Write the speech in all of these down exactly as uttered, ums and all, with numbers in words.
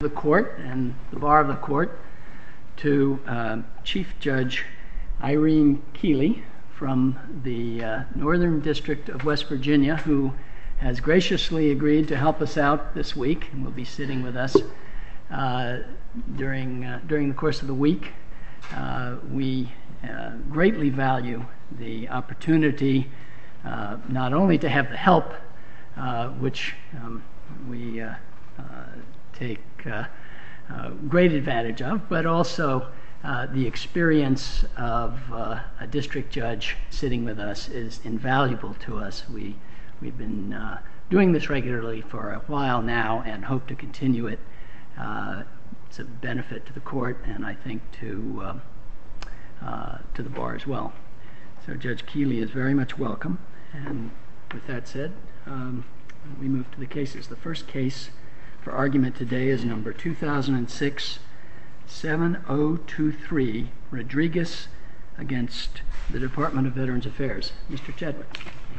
The court and the bar of the court to uh, Chief Judge Irene Keeley from the uh, Northern District of West Virginia, who has graciously agreed to help us out this week and will be sitting with us uh, during uh, during the course of the week. Uh, we uh, greatly value the opportunity uh, not only to have the help, uh, which um, we uh, uh, take uh, uh, great advantage of, but also uh, the experience of uh, a district judge sitting with us is invaluable to us. We, we've been uh, doing this regularly for a while now and hope to continue it. Uh, it's a benefit to the court and I think to, uh, uh, to the bar as well. So Judge Keeley is very much welcome. And with that said, um, we move to the cases. The first case for argument today is number two thousand six seven oh two three, Rodriguez against the Department of Veterans Affairs. Mister Chadwick.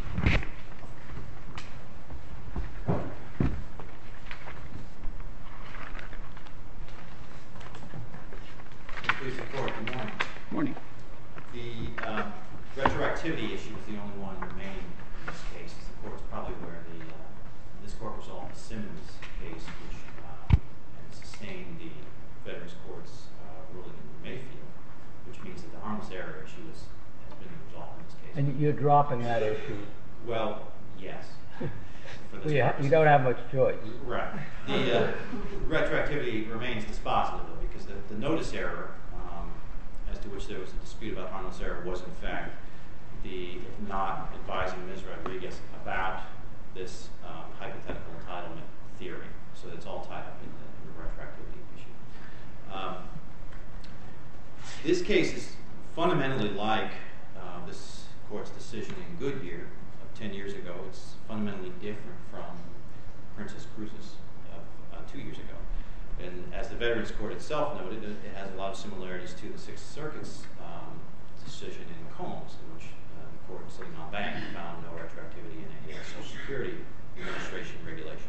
Please report. Good morning. Morning. The uh, retroactivity issue is the only one remaining in this case. The court's probably aware the uh, this court resolved the Simmons case, which uh, and sustained the Veterans Court's uh, ruling in Mayfield, which means that the harmless error issue is, has been resolved in this case. And you're dropping that issue? Well, yes. For this well, you, ha- you don't have much choice. Right. The uh, retroactivity remains dispositive, though, because the, the notice error, um, as to which there was a dispute about harmless error, was in fact the not advising Miz Rodriguez about this um, hypothetical entitlement theory. So it's all tied up in the, in the retroactivity issue. Um, this case is fundamentally like uh, this court's decision in Goodyear of ten years ago. It's fundamentally different from Princess Cruises of uh, two years ago. And as the Veterans Court itself noted, it, it has a lot of similarities to the Sixth Circuit's um, decision in Combs, in which uh, the court sitting on bank found no retroactivity in any Social Security Administration regulation.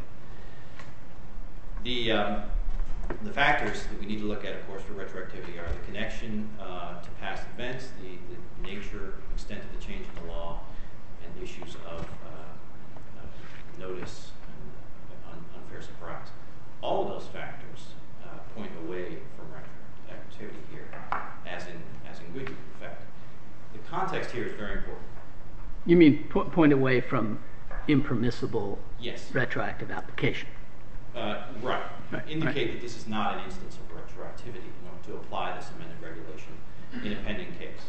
The um, the factors that we need to look at, of course, for retroactivity are the connection uh, to past events, the, the nature, extent of the change in the law, and issues of, uh, of notice and un- unfair surprise. All of those factors uh, point away from retroactivity here, as in as in Goodyear. In fact, the context here is very important. You mean po- point away from impermissible yes. retroactive application? Uh, right. right. Indicate right. that this is not an instance of retroactivity, you know, to apply this amended regulation in a pending case.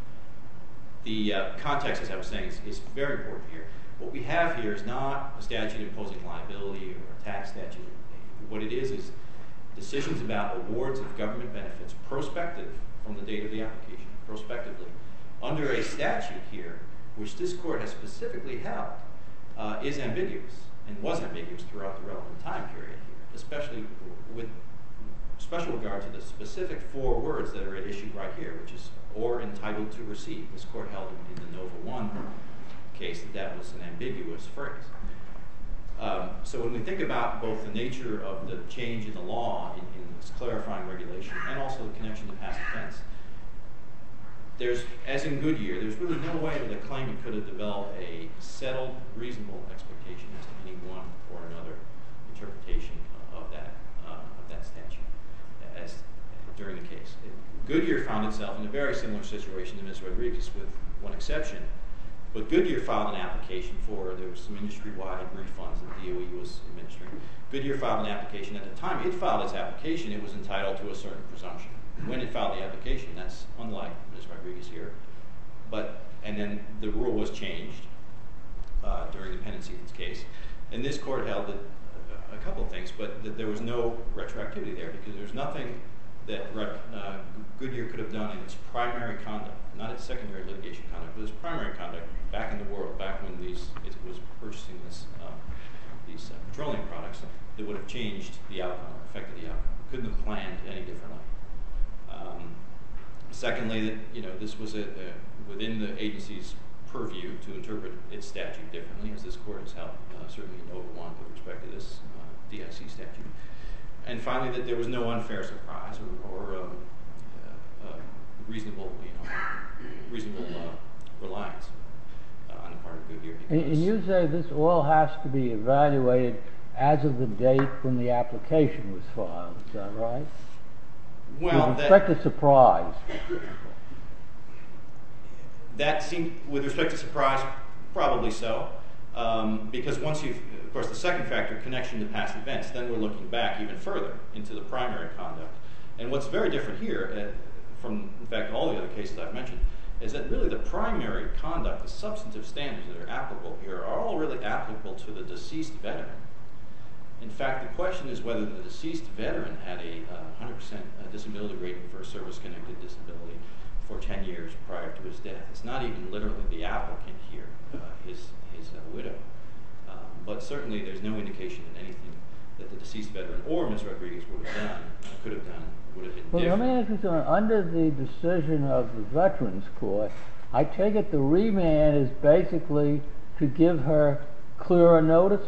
The uh, context, as I was saying, is, is very important here. What we have here is not a statute imposing liability or a tax statute. What it is is decisions about awards of government benefits prospective from the date of the application, prospectively, under a statute here, which this court has specifically held, uh, is ambiguous and was ambiguous throughout the relevant time period here, especially with special regard to the specific four words that are at issue right here, which is or entitled to receive. This court held in, in the Nova One case that that was an ambiguous phrase. Um, so when we think about both the nature of the change in the law in, in this clarifying regulation and also the connection to past offense, there's, as in Goodyear, there's really no way that a claimant could have developed a settled, reasonable expectation as to any one or another interpretation of that uh, of that statute as during the case. It, Goodyear found itself in a very similar situation to Miz Rodriguez, with one exception. But Goodyear filed an application for, there was some industry-wide refunds that the D O E was administering. Goodyear filed an application. At the time it filed its application, it was entitled to a certain presumption. When it filed the application, that's unlike Miz Rodriguez here. But, and then the rule was changed uh, during the pendency of its case. And this court held that uh, a couple of things, but that there was no retroactivity there, because there's nothing that uh, Goodyear could have done in its primary conduct, not its secondary litigation conduct, but its primary conduct back in the world, back when these it was purchasing this um, these uh, petroleum products, that would have changed the outcome, or affected the outcome. Couldn't have planned any differently. Um, secondly, that you know this was a, a, within the agency's purview to interpret its statute differently, as this court has held, uh, certainly in Nova One with respect to this uh, D I C statute. And finally, that there was no unfair surprise or, or um, uh, uh, reasonable, you know, reasonable uh, reliance uh, on the part of Goodyear. And, and you say this all has to be evaluated as of the date when the application was filed. Is that right? Well, with respect that, to surprise. That seemed, with respect to surprise, probably so. Um, because once you've, of course, the second factor, connection to past events, then we're looking back even further into the primary conduct. And what's very different here, uh, from, in fact, all the other cases I've mentioned, is that really the primary conduct, the substantive standards that are applicable here, are all really applicable to the deceased veteran. In fact, the question is whether the deceased veteran had a uh, one hundred percent disability rating for a service-connected disability for ten years prior to his death. It's not even literally the applicant here, uh, his, his uh, widow. Um, but certainly there's no indication that anything that the deceased veteran or Miz Rodriguez would have done, uh, could have done, would have been Well, different. let me ask you something. Under the decision of the Veterans Court, I take it the remand is basically to give her clearer notice?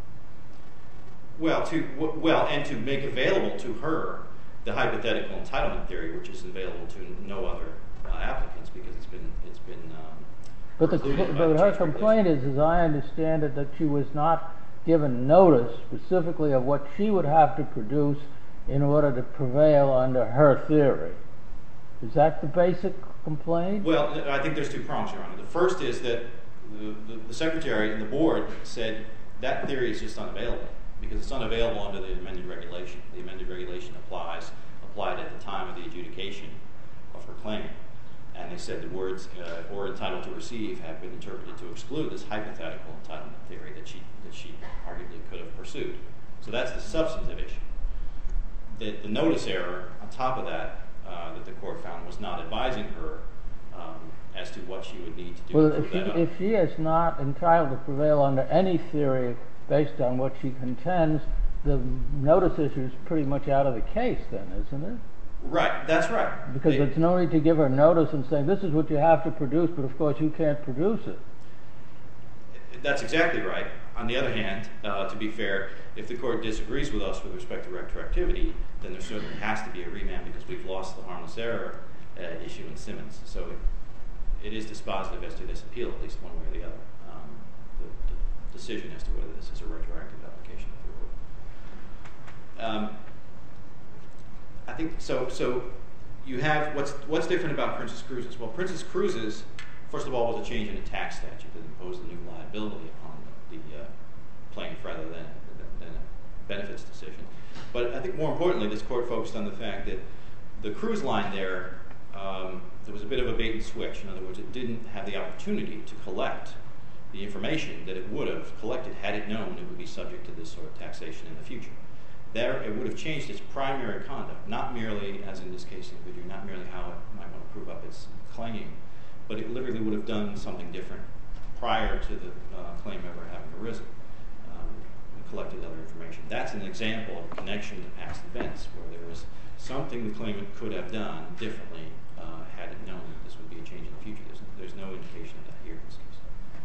Well, to w- well, and to make available to her the hypothetical entitlement theory, which is available to no other uh, applicants because it's been it's been. Um, But the precluded by but the her Chiefs complaint is, as I understand it, that she was not given notice specifically of what she would have to produce in order to prevail under her theory. Is that the basic complaint? Well, I think there's two prongs, Your Honor. The first is that the, the, the Secretary and the Board said that theory is just unavailable because it's unavailable under the amended regulation. The amended regulation applies applied at the time of the adjudication of her claim. And they said the words uh, "or entitled to receive" have been interpreted to exclude this hypothetical entitlement theory that she that she arguably could have pursued. So that's the substantive issue. The, the notice error on top of that uh, that the court found was not advising her um, as to what she would need to do Well, to if she, prove that up. if she is not entitled to prevail under any theory based on what she contends, the notice issue is pretty much out of the case then, isn't it? Right, that's right. Because They- there's no need to give her notice and say, this is what you have to produce, but of course you can't produce it. That's exactly right. On the other hand, uh, to be fair, if the court disagrees with us with respect to retroactivity, then there certainly has to be a remand because we've lost the harmless error uh, issue in Simmons. So it, it is dispositive as to this appeal, at least one way or the other. Um, the, the decision as to whether this is a retroactive application of the rule. Um, I think so. So you have what's what's different about Princess Cruises? Well, Princess Cruises, first of all, was a change in a tax statute that imposed a new liability upon the, the uh, plaintiff rather than than a benefits decision. But I think more importantly, this court focused on the fact that the cruise line there, um, there was a bit of a bait and switch. In other words, it didn't have the opportunity to collect the information that it would have collected had it known it would be subject to this sort of taxation in the future. There, it would have changed its primary conduct, not merely, as in this case in Goodyear, not merely how it might want to prove up its claim, but it literally would have done something different prior to the uh, claim ever having arisen, um, and collected other information. That's an example of a connection to past events, where there was something the claimant could have done differently uh, had it known that this would be a change in the future. There's, there's no indication of that here in this case.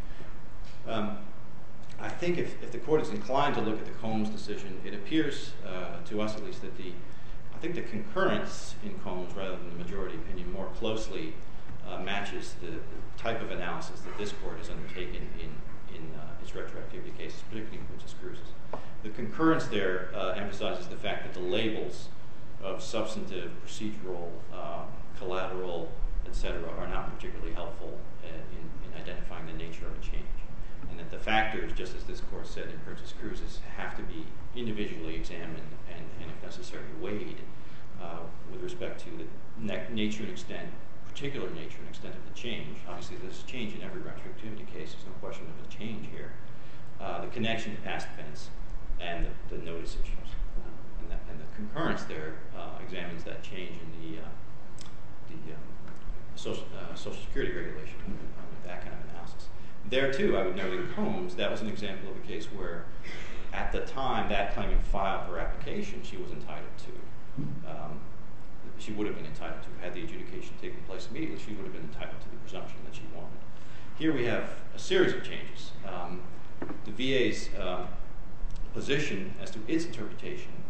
Um, I think if, if the court is inclined to look at the Combs decision, it appears uh, to us at least that the, I think the concurrence in Combs rather than the majority opinion more closely uh, matches the, the type of analysis that this court has undertaken in, in uh, its retroactivity cases, particularly in Princess Cruises. The concurrence there uh, emphasizes the fact that the labels of substantive, procedural, uh, collateral, et cetera are not particularly helpful uh, in, in identifying the nature of a change. And that the factors, just as this court said in Princess Cruises, have to be individually examined and, and if necessary, weighed uh, with respect to the na- nature and extent, particular nature and extent of the change. Obviously, there's a change in every retroactivity case. There's no question of a change here. Uh, the connection to past events and the, the notice issues. Uh, and, that, and the concurrence there uh, examines that change in the, uh, the um, social, uh, Social Security regulation, uh, that kind of analysis. There, too, I would note in Combs, that was an example of a case where, at the time that claimant filed her application, she was entitled to, um, she would have been entitled to, had the adjudication taken place immediately, she would have been entitled to the presumption that she wanted. Here we have a series of changes. Um, the V A's uh, position as to its interpretation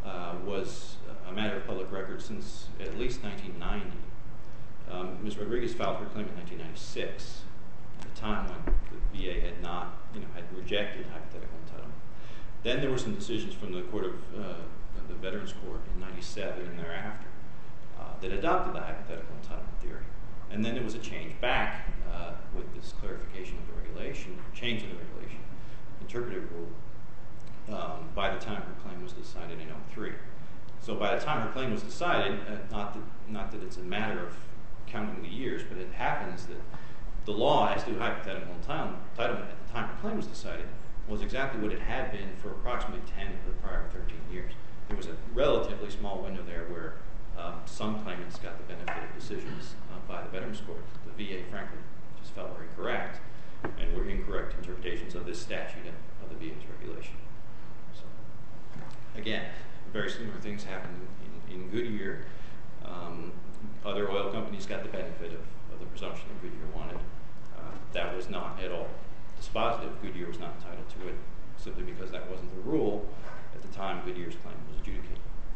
uh, was a matter of public record since at least nineteen ninety. Um, Miz Rodriguez filed her claim in nineteen ninety-six, at a time when the V A had not, you know, had rejected hypothetical entitlement. Then there were some decisions from the court of uh, the Veterans Court in ninety-seven and thereafter uh, that adopted the hypothetical entitlement theory. And then there was a change back uh, with this clarification of the regulation, change of the regulation, interpretive rule, um, by the time her claim was decided in oh three. So by the time her claim was decided, uh, not, that, not that it's a matter of counting the years, but it happens that the law as to hypothetical entitlement, entitlement at the time her claim was decided was exactly what it had been for approximately ten of the prior thirteen years. There was a relatively small window there where uh, some claimants got the benefit of decisions uh, by the Veterans Court. The V A, frankly, just felt very correct, and were incorrect interpretations of this statute and of the V A's regulation. So, again, very similar things happened in, in Goodyear. Um, other oil companies got the benefit of, of the presumption that Goodyear wanted. Uh, that was not at all dispositive. Goodyear was not entitled to it simply because that wasn't the rule at the time Goodyear's claim was adjudicated.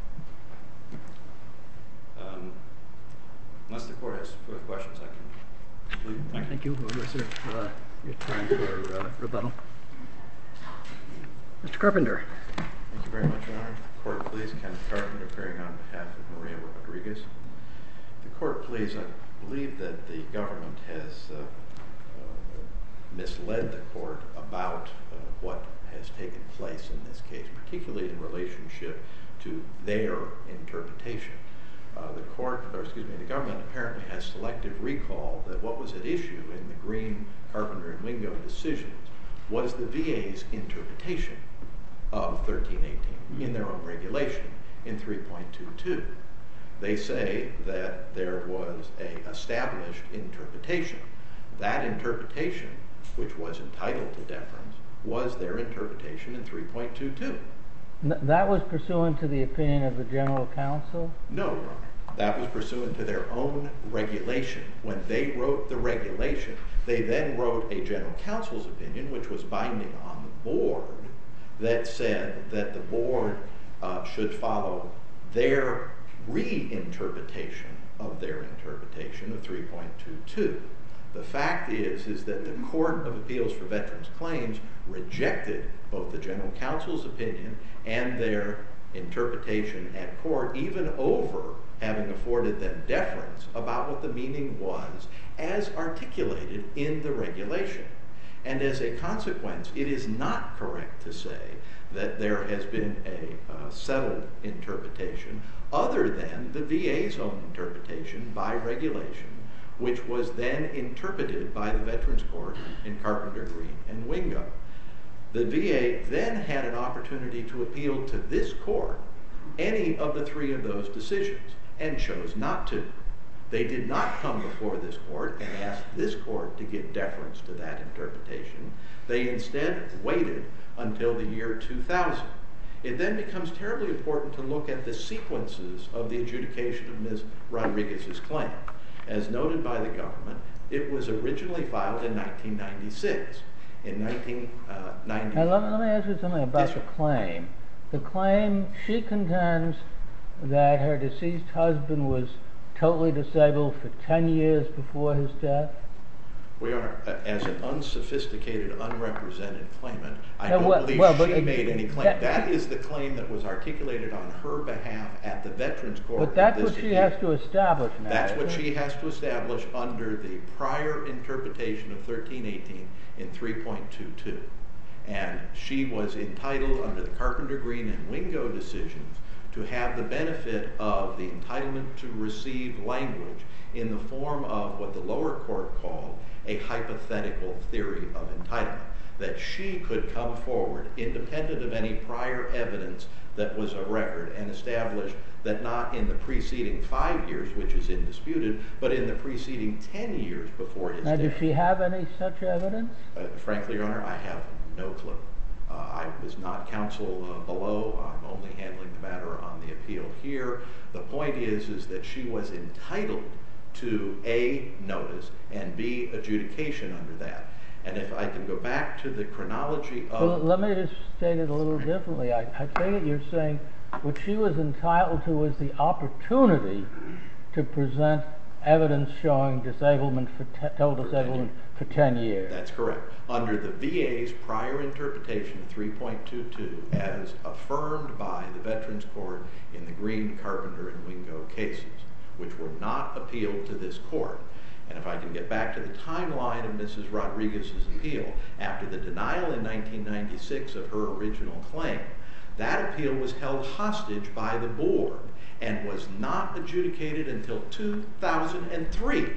Um, unless the court has further questions, I can conclude. Thank you. Thank you. We'll reserve uh, your time for uh, rebuttal. Mister Carpenter. Thank you very much, Your Honor. Court, please. Kenneth Carpenter, appearing on behalf of Maria Rodriguez. The court, please. I believe that the government has uh, uh, misled the court about uh, what has taken place in this case, particularly in relationship to their interpretation. Uh, the court, or excuse me, the government apparently has selective recall that what was at issue in the Green, Carpenter, and Wingo decisions was the V A's interpretation of thirteen eighteen in their own regulation in three point two two. They say that there was a established interpretation. That interpretation, which was entitled to deference, was their interpretation in three point two two. That was pursuant to the opinion of the General Counsel? No, Your Honor. That was pursuant to their own regulation. When they wrote the regulation, they then wrote a General Counsel's opinion, which was binding on the board, that said that the board uh, should follow their reinterpretation of their interpretation of three point two two. The fact is, is that the Court of Appeals for Veterans Claims rejected both the General Counsel's opinion and their interpretation at court, even over having afforded them deference about what the meaning was as articulated in the regulation. And as a consequence, it is not correct to say that there has been a uh, settled interpretation other than the V A's own interpretation by regulation, which was then interpreted by the Veterans Court in Carpenter, Green, and Wingo. The V A then had an opportunity to appeal to this court any of the three of those decisions and chose not to. They did not come before this court and ask this court to give deference to that interpretation. They instead waited until the year two thousand. It then becomes terribly important to look at the sequences of the adjudication of Miz Rodriguez's claim. As noted by the government, it was originally filed in nineteen ninety-six. In nineteen ninety... Now, let, me, let me ask you something about yes, the claim. The claim, she contends that her deceased husband was totally disabled for ten years before his death? We are, uh, as an unsophisticated, unrepresented claimant, I No, don't well, believe well, she but, uh, made any claim. that- That is the claim that was articulated on her behalf at the Veterans Court. But that's of this what she appeal. has to establish now. That's what isn't it? she has to establish under the prior interpretation of thirteen eighteen in three point two two. And she was entitled under the Carpenter, Green, and Wingo decisions to have the benefit of the entitlement to receive language in the form of what the lower court called a hypothetical theory of entitlement, that she could come forward independent of any prior evidence that was a record and establish that not in the preceding five years, which is indisputed, but in the preceding ten years before his Now, death. does she have any such evidence? Uh, frankly, Your Honor, I have no clue. Uh, I was not counsel uh, below. I'm only handling the matter on the appeal here. The point is, is that she was entitled to A, notice, and B, adjudication under that. And if I can go back to the chronology of... Well, let me just state it a little differently. I, I take it you're saying what she was entitled to was the opportunity to present evidence showing disablement for te- total disablement for ten years. That's correct. Under the V A's prior interpretation of three point two two, as affirmed by the Veterans Court in the Green, Carpenter, and Wingo cases, which were not appealed to this court. And if I can get back to the timeline of Missus Rodriguez's appeal, after the denial in nineteen ninety-six of her original claim, that appeal was held hostage by the board and was not adjudicated until two thousand three.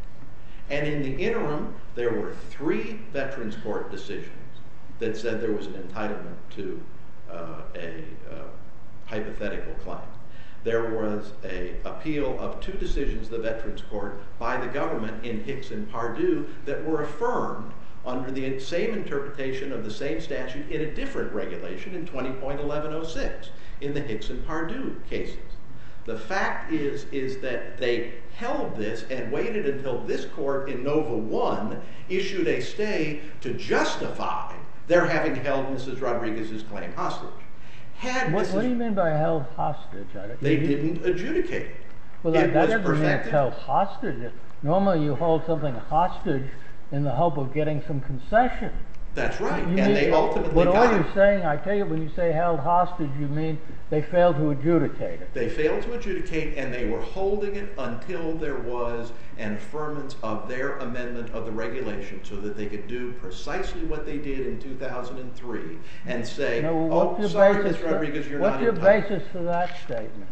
And in the interim, there were three Veterans Court decisions that said there was an entitlement to uh, a uh, hypothetical claim. There was an appeal of two decisions of the Veterans Court by the government in Hicks and Pardue that were affirmed under the same interpretation of the same statute in a different regulation in twenty point eleven oh six in the Hicks and Pardue cases. The fact is, is that they held this and waited until this court in Nova one issued a stay to justify their having held Missus Rodriguez's claim hostage. Had What, Missus what do you mean by held hostage? I don't- They you- didn't adjudicate it. Well, that, It that was doesn't mean it's perfected. held hostage. Normally you hold something hostage in the hope of getting some concession. That's right, You and mean- they ultimately But all got you're it. saying, I tell you, when you say held hostage, you mean they failed to adjudicate it. They failed to adjudicate, and they were holding it until there was an affirmance of their amendment of the regulation so that they could do precisely what they did in two thousand three and say, No, well, oh, what's your sorry, basis Miz for- Rodriguez, you're What's not your entitled. basis for that statement?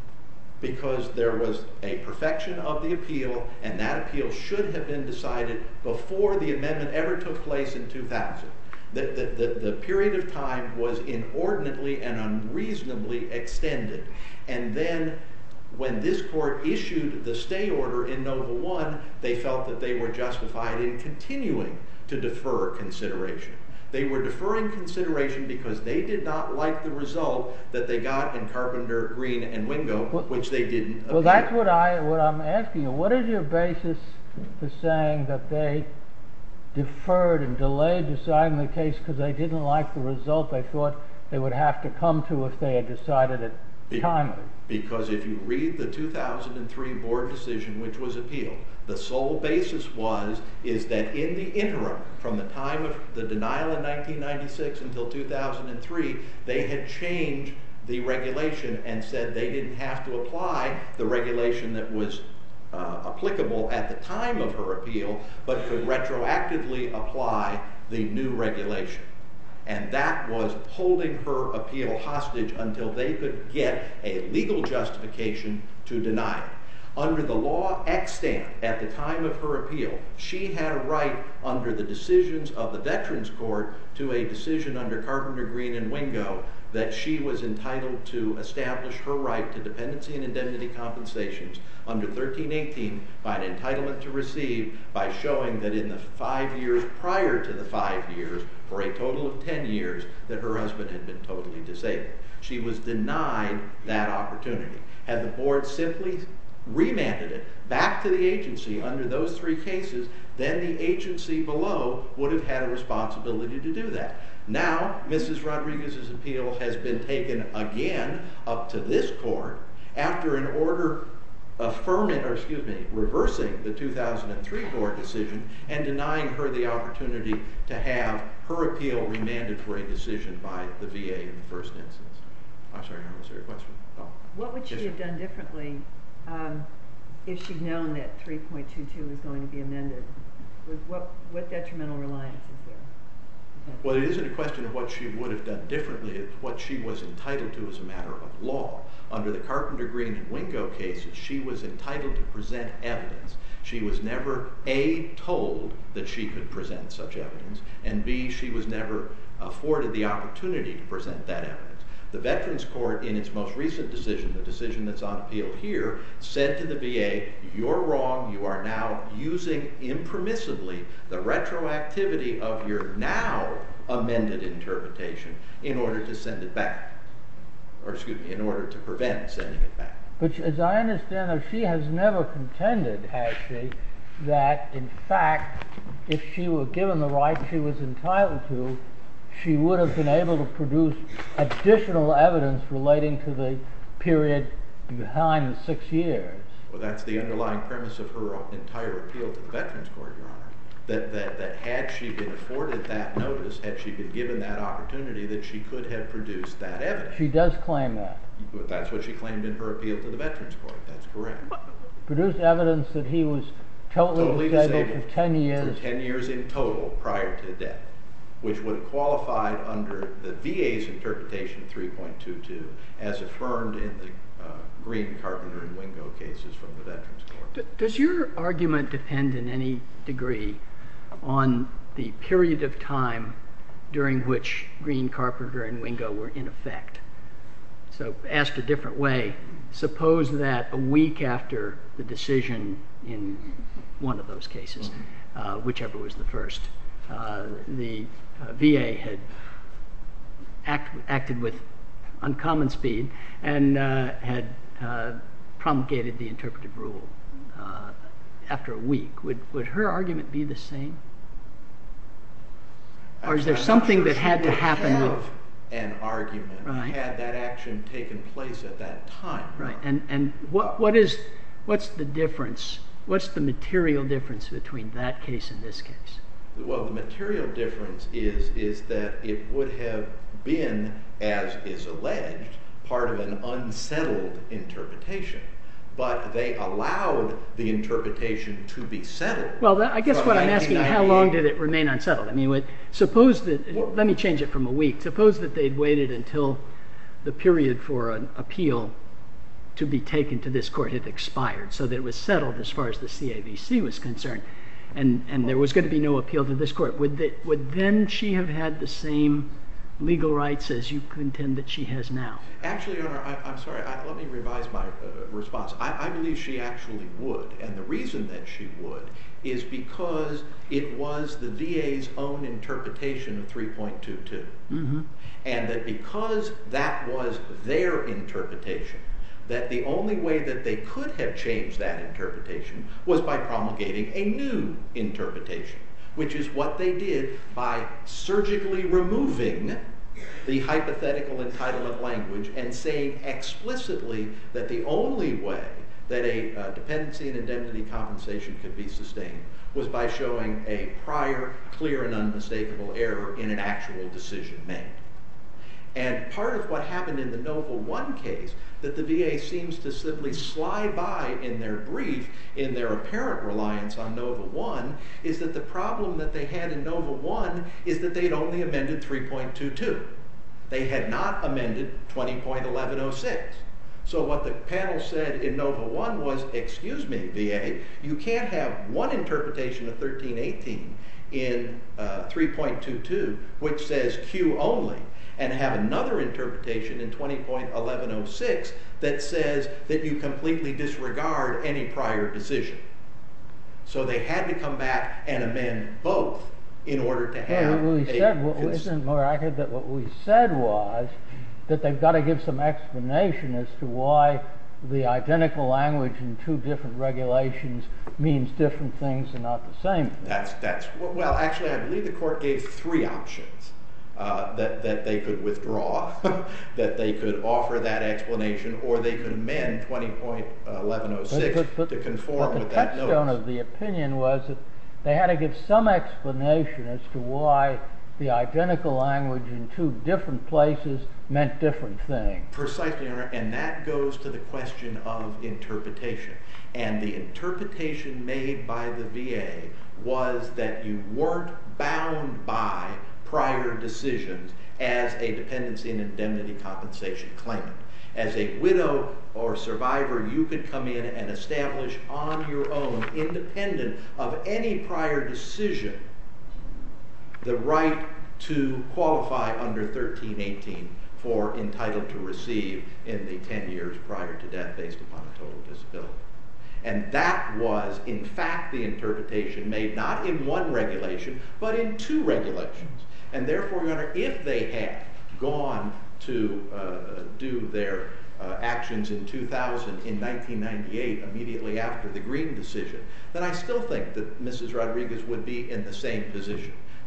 Because there was a perfection of the appeal, and that appeal should have been decided before the amendment ever took place in two thousand. The, the, the, the period of time was inordinately and unreasonably extended. And then when this court issued the stay order in Nova one, they felt that they were justified in continuing to defer consideration. They were deferring consideration because they did not like the result that they got in Carpenter, Green, and Wingo, Well- which they didn't appeal. Well, that's what I what I'm asking you. What is your basis for saying that they deferred and delayed deciding the case because they didn't like the result they thought they would have to come to if they had decided it Be- timely? Because if you read the two thousand three board decision, which was appealed, the sole basis was is that in the interim, from the time of the denial in nineteen ninety-six until two thousand three, they had changed the regulation and said they didn't have to apply the regulation that was uh, applicable at the time of her appeal, but could retroactively apply the new regulation. And that was holding her appeal hostage until they could get a legal justification to deny it. Under the law extant at the time of her appeal, she had a right under the decisions of the Veterans Court to a decision under Carpenter, Green, and Wingo that she was entitled to establish her right to dependency and indemnity compensations under thirteen eighteen by an entitlement to receive by showing that in the five years prior to the five years, for a total of ten years, that her husband had been totally disabled. She was denied that opportunity. Had the board simply remanded it back to the agency under those three cases, then the agency below would have had a responsibility to do that. Now, Missus Rodriguez's appeal has been taken again up to this court after an order affirming, or excuse me, reversing the two thousand three board decision and denying her the opportunity to have her appeal remanded for a decision by the V A in the first instance. I'm sorry, was there a question? Oh. What would she Yes, have sir. done differently um, if she'd known that three point two two was going to be amended? What, what detrimental reliance is there? Well, it isn't a question of what she would have done differently. It's what she was entitled to as a matter of law. Under the Carpenter, Green, and Wingo cases, she was entitled to present evidence. She was never, A, told that she could present such evidence, and B, she was never afforded the opportunity to present that evidence. The Veterans Court, in its most recent decision, the decision that's on appeal here, said to the V A, you're wrong, you are now using impermissibly the retroactivity of your now amended interpretation in order to send it back. Or excuse me, in order to prevent sending it back. But as I understand it, she has never contended, has she, that in fact, if she were given the right she was entitled to, she would have been able to produce additional evidence relating to the period behind the six years. Well, that's the underlying premise of her entire appeal to the Veterans Court, Your Honor. That, that, that had she been afforded that notice, had she been given that opportunity, that she could have produced that evidence. She does claim that. That's what she claimed in her appeal to the Veterans Court. That's correct. Produced evidence that he was totally, Totally disabled, disabled for ten years. For ten years in total prior to death, which would have qualified under the V A's interpretation of three point two two as affirmed in the uh, Green, Carpenter, and Wingo cases from the Veterans Court. Does your argument depend in any degree on the period of time during which Green, Carpenter, and Wingo were in effect? So, asked a different way, suppose that a week after the decision in one of those cases, uh, whichever was the first, uh, the uh, V A had act, acted with uncommon speed and uh, had uh, promulgated the interpretive rule uh, after a week. Would, would her argument be the same? Or is there I'm something not sure that had she to would happen have with an argument Right. had that action taken place at that time? right? And and what what is what's the difference? What's the material difference between that case and this case? Well, the material difference is is that it would have been, as is alleged, part of an unsettled interpretation. But they allowed the interpretation to be settled. Well, that, I guess from what I'm asking, how long did it remain unsettled? I mean, what, suppose that, Well, let me change it from a week. Suppose that they'd waited until the period for an appeal to be taken to this court had expired, so that it was settled as far as the C A V C was concerned, and, and there was going to be no appeal to this court. Would, they, would then she have had the same legal rights as you contend that she has now? Actually, Your Honor, I, I'm sorry, I, let me revise my uh, response. I, I believe she actually would, and the reason that she would is because it was the V A's own interpretation of three point two two. Mm-hmm. And that because that was their interpretation, that the only way that they could have changed that interpretation was by promulgating a new interpretation, which is what they did by surgically removing the hypothetical entitlement language and saying explicitly that the only way that a uh, dependency and indemnity compensation could be sustained was by showing a prior, clear, and unmistakable error in an actual decision made. And part of what happened in the Nova one case that the V A seems to simply slide by in their brief, in their apparent reliance on Nova one, is that the problem that they had in Nova one is that they'd only amended three point two two. They had not amended twenty point eleven oh six. So what the panel said in Nova one was, excuse me, V A, you can't have one interpretation of thirteen eighteen in uh, three point two two, which says Q only, and have another interpretation in twenty point eleven oh six that says that you completely disregard any prior decision. So they had to come back and amend both in order to have well, we a said, well, cons- isn't it more accurate that what we said was that they've got to give some explanation as to why the identical language in two different regulations means different things and not the same thing. That's, that's, well, actually, I believe the court gave three options. Uh, that, that they could withdraw, that they could offer that explanation, or they could amend twenty point eleven oh six But- but- to but- conform but with the that touchstone notice. of the opinion was that they had to give some explanation as to why the identical language in two different places meant different things. Precisely, Your Honor, and that goes to the question of interpretation. And the interpretation made by the V A was that you weren't bound by prior decisions as a dependency and indemnity compensation claimant. As a widow or survivor, you could come in and establish on your own, independent of any prior decision, the right to qualify under thirteen eighteen for entitled to receive in the ten years prior to death based upon a total disability. And that was, in fact, the interpretation made not in one regulation, but in two regulations. And therefore, Your Honor, if they had gone to uh, do their uh, actions in two thousand, in nineteen ninety-eight, immediately after the Green decision, then I still think that Missus Rodriguez would be in the same position.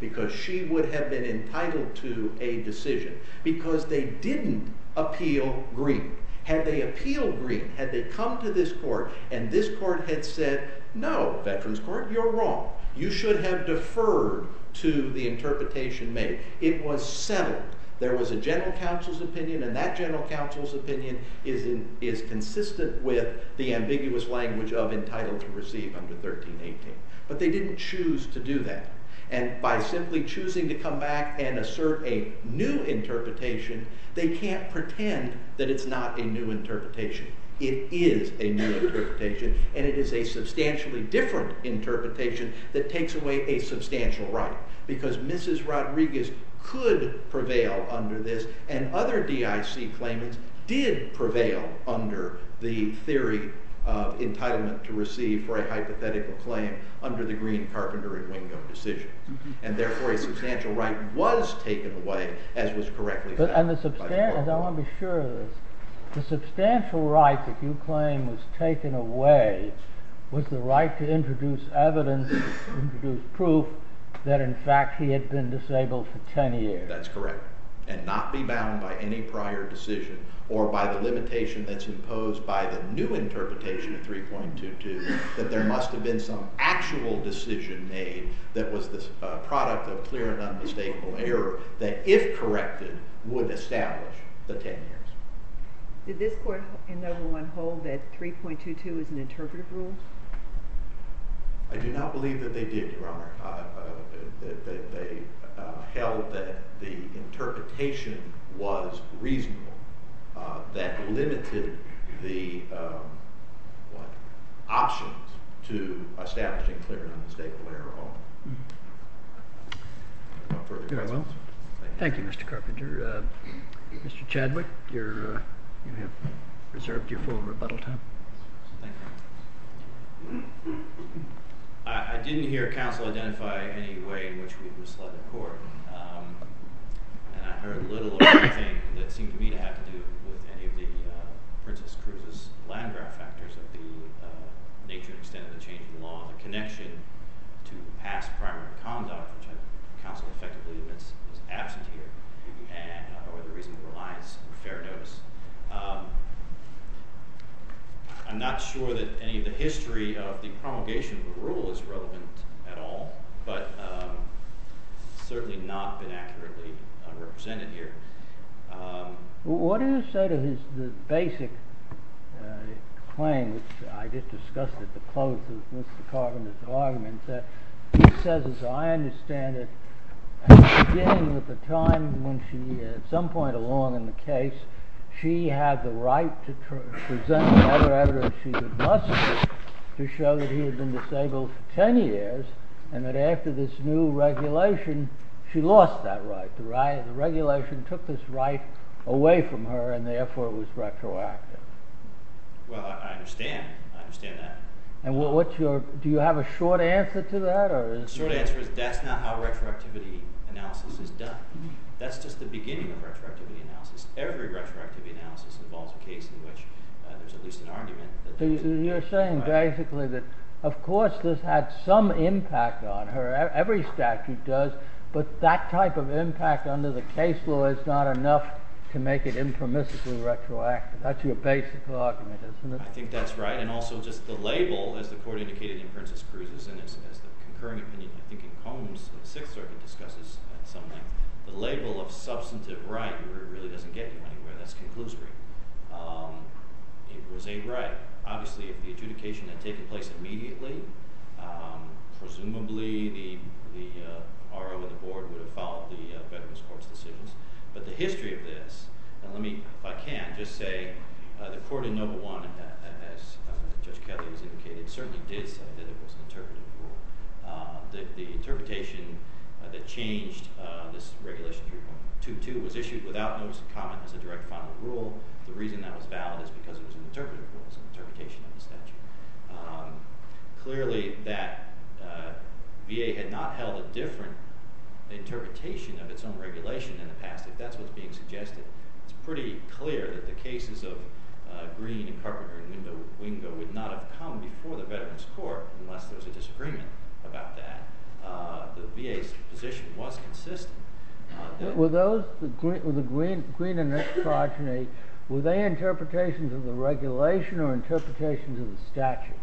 because she would have been entitled to a decision because they didn't appeal Green. Had they appealed Green, had they come to this court and this court had said, no, Veterans Court, you're wrong. You should have deferred to the interpretation made. It was settled. There was a general counsel's opinion, and that general counsel's opinion is, in, is consistent with the ambiguous language of entitled to receive under thirteen eighteen. But they didn't choose to do that. And by simply choosing to come back and assert a new interpretation, they can't pretend that it's not a new interpretation. It is a new interpretation, and it is a substantially different interpretation that takes away a substantial right. Because Missus Rodriguez could prevail under this, and other D I C claimants did prevail under the theory of entitlement to receive for a hypothetical claim under the Green, Carpenter, and Wingo decisions. Mm-hmm. And therefore a substantial right was taken away, as was correctly but, found. And the substantial, I want to be sure of this, the substantial right that you claim was taken away was the right to introduce evidence, introduce proof that in fact he had been disabled for ten years. That's correct. And not be bound by any prior decision or by the limitation that's imposed by the new interpretation of three point two two, that there must have been some actual decision made that was the uh, product of clear and unmistakable error that, if corrected, would establish the ten years. Did this court in Noble One hold that three point two two is an interpretive rule? I do not believe that they did, Your Honor. Uh, uh, that, that they uh, held that the interpretation was reasonable, uh, that limited the um, what, options to establishing clear and unmistakable error only. Mm-hmm. No further Very questions. well. Thank you, Mister Carpenter. Uh, Mister Chadwick, you're, uh, you have reserved your full rebuttal time. Thank you. I, I didn't hear counsel identify any way in which we've misled the court. Um, and I heard little or anything that seemed to me to have to do with any of the uh, Princess Cruz's Landgraf factors of the uh, nature and extent of the change in law, the connection to past primary conduct, which I, counsel effectively admits is absent here, and uh, or the reasonable reliance and fair notice. Um, I'm not sure that any of the history of the promulgation of the rule is relevant at all, but um, certainly not been accurately uh, represented here. Um, What do you say to his the basic uh, claim, which I just discussed at the close of Mister Carpenter's argument, that he says, as I understand it, beginning with the time when she, at some point along in the case, she had the right to tr- present whatever evidence she could muster to show that he had been disabled for ten years, and that after this new regulation, she lost that right. The, right, the regulation took this right away from her, and therefore it was retroactive. well, I, I understand. I understand that. And what, what's your? Do you have a short answer to that, or is The short answer is that's not how retroactivity analysis is done. That's just the beginning of retroactivity analysis. Every retroactivity analysis involves a case in which uh, there's at least an argument that So you, you're saying right. basically that, of course, this had some impact on her. Every statute does, but that type of impact under the case law is not enough to make it impermissibly retroactive. That's your basic argument, isn't it? I think that's right, and also just the label, as the court indicated in Princess Cruz's, and as, as the concurring opinion, I think in Combs, the Sixth Circuit discusses at some length, the label of substantive right really doesn't get you anywhere. That's conclusory. Um, it was a right. Obviously, if the adjudication had taken place immediately, um, presumably the the uh, R O and the board would have followed the uh, Veterans Court's decisions. But the history of this, and let me, if I can, just say uh, the court in Noble One, uh, as uh, Judge Kelly has indicated, certainly did say that it was an interpretive rule. Uh, the, the interpretation uh, that changed uh, this regulation three point two two was issued without notice of comment as a direct final rule. The reason that was valid is because it was an interpretive rule, it was an interpretation of the statute. Um, clearly, that uh, V A had not held a different interpretation of its own regulation in the past. If that's what's being suggested, it's pretty clear that the cases of uh, Green and Carpenter and Wingo, Wingo would not have come before the Veterans Court unless there was a disagreement about that. Uh, the V A's position was system. Uh, Were those, the Green, were the Green, Green and its progeny, were they interpretations of the regulation or interpretations of the statute?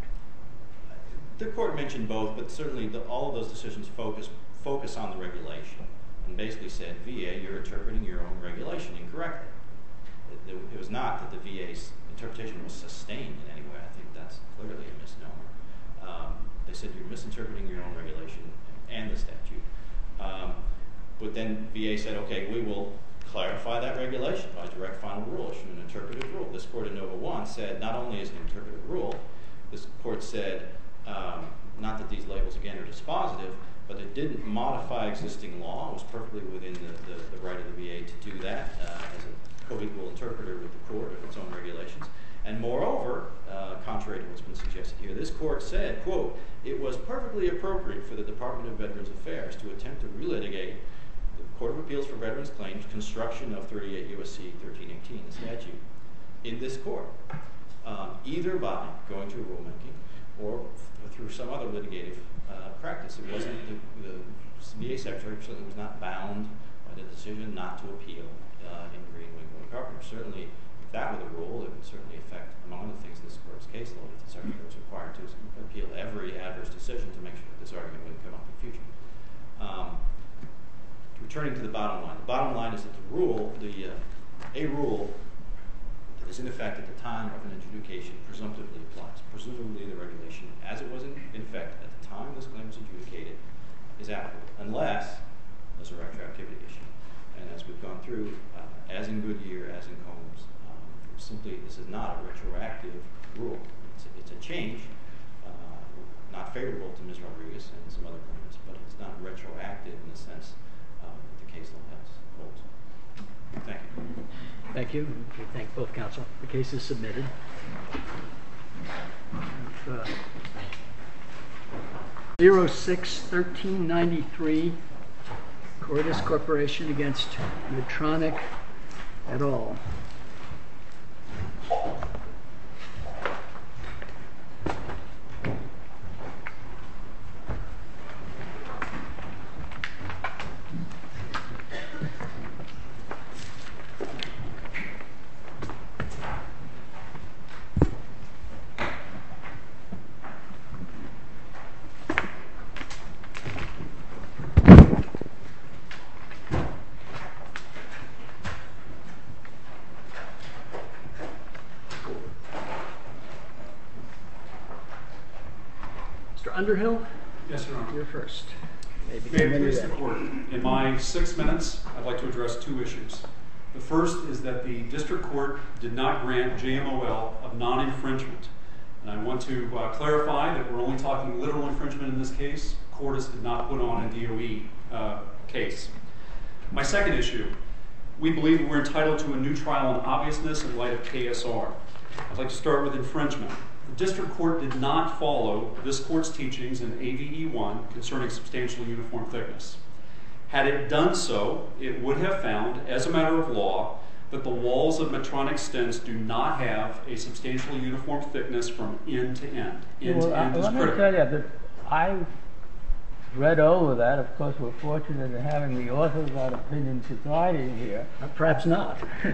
The court mentioned both, but certainly the, all of those decisions focus focus on the regulation, and basically said, V A, you're interpreting your own regulation incorrectly. It, it, it was not that the V A's interpretation was sustained in any way. I think that's clearly a misnomer. Um, they said you're misinterpreting your own regulation and the statute. Um, but then V A said, okay, we will clarify that regulation by direct final rule, issue an interpretive rule. This court in Nova one said not only is it an interpretive rule, this court said um, not that these labels, again, are dispositive, but it didn't modify existing law. It was perfectly within the, the, the right of the V A to do that uh, as a co-equal interpreter with the court of its own regulations. And moreover, uh, contrary to what's been suggested here, this court said, quote, it was perfectly appropriate for the Department of Veterans Affairs to attempt to relitigate the Court of Appeals for Veterans Claims construction of thirty-eight U S C thirteen eighteen, the statute, in this court, um, either by going to rulemaking or f- through some other litigative uh, practice. It wasn't, the, the V A Secretary certainly was not bound by the decision not to appeal uh, in Green, Wingo, and Carpenter. Certainly, if that were the rule, it would certainly affect, among other things, this court's case law, if the Secretary was required to appeal every adverse decision to make sure that this argument wouldn't come up in the future. Um, returning to the bottom line, the bottom line is that the rule, the uh, a rule that is in effect at the time of an adjudication presumptively applies. Presumably, the regulation, as it was in, in effect at the time this claim was adjudicated, is applicable, unless there's a retroactivity issue. And as we've gone through, uh, as in Goodyear, as in Combs, um, simply this is not a retroactive rule. It's a, it's a change, uh, not favorable to Miz Rodriguez and some other claimants, but it's not retroactive in the sense um, that the case law has holds. Thank you. Thank you. We thank both counsel. The case is submitted. Uh, zero six thirteen ninety-three Cordis Corporation against Medtronic et al. Mister Underhill? Yes, Your Honor. You're first. Maybe May it please the Court. In my six minutes, I'd like to address two issues. The first is that the District Court did not grant J M O L of non-infringement. And I want to uh, clarify that we're only talking literal infringement in this case. Cordis did not put on a D O E uh, case. My second issue, we believe we're entitled to a new trial on obviousness in light of K S R. I'd like to start with infringement. The District Court did not follow this Court's teachings in A V E one concerning substantial uniform thickness. Had it done so, it would have found, as a matter of law, that the walls of Medtronic stents do not have a substantially uniform thickness from end to end. End well, to end uh, is let critical. me tell you that I read over that. Of course, we're fortunate in having the author of that opinion presiding here. Uh, perhaps not.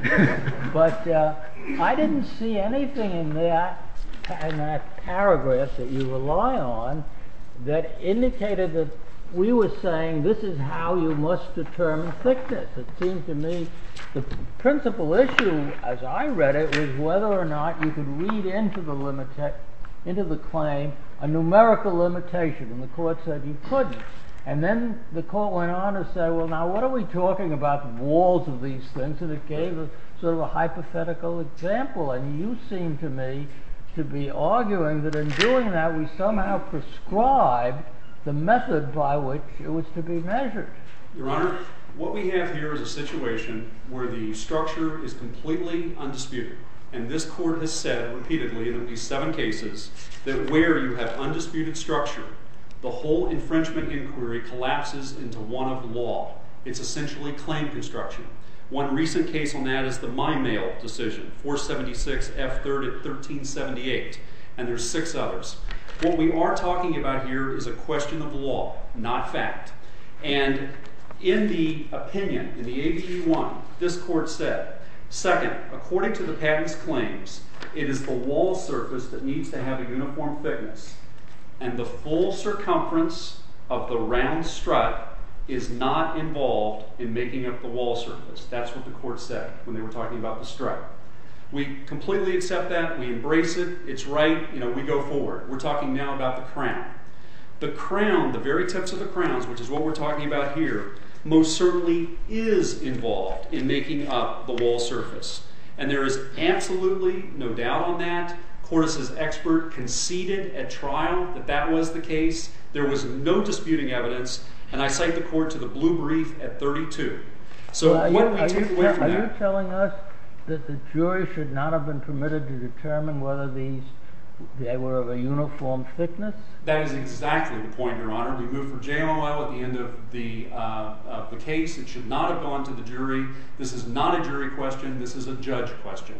But uh, I didn't see anything in that, in that paragraph that you rely on that indicated that we were saying this is how you must determine thickness. It seemed to me the principal issue, as I read it, was whether or not you could read into the limita- into the claim a numerical limitation, and the court said you couldn't. And then the court went on to say, well, now what are we talking about, the walls of these things? And it gave a sort of a hypothetical example, and you seem to me to be arguing that in doing that we somehow prescribed the method by which it was to be measured. Your Honor, what we have here is a situation where the structure is completely undisputed. And this Court has said repeatedly in at least seven cases that where you have undisputed structure, the whole infringement inquiry collapses into one of law. It's essentially claim construction. One recent case on that is the MyMail decision, four seventy-six F thirteen seventy-eight, and there's six others. What we are talking about here is a question of law, not fact. And In the opinion, in the A B E one, this court said, second, according to the patent's claims, it is the wall surface that needs to have a uniform thickness, and the full circumference of the round strut is not involved in making up the wall surface. That's what the court said when they were talking about the strut. We completely accept that. We embrace it. It's right. You know, we go forward. We're talking now about the crown. The crown, the very tips of the crowns, which is what we're talking about here, most certainly is involved in making up the wall surface. And there is absolutely no doubt on that. Cordis's expert conceded at trial that that was the case. There was no disputing evidence, and I cite the court to the blue brief at thirty-two. So well, what you, we take away from are that... Are you telling us that the jury should not have been permitted to determine whether these they were of a uniform thickness? That is exactly the point, Your Honor. We moved for J M O L at the end of the, uh, of the case. It should not have gone to the jury. This is not a jury question. This is a judge question.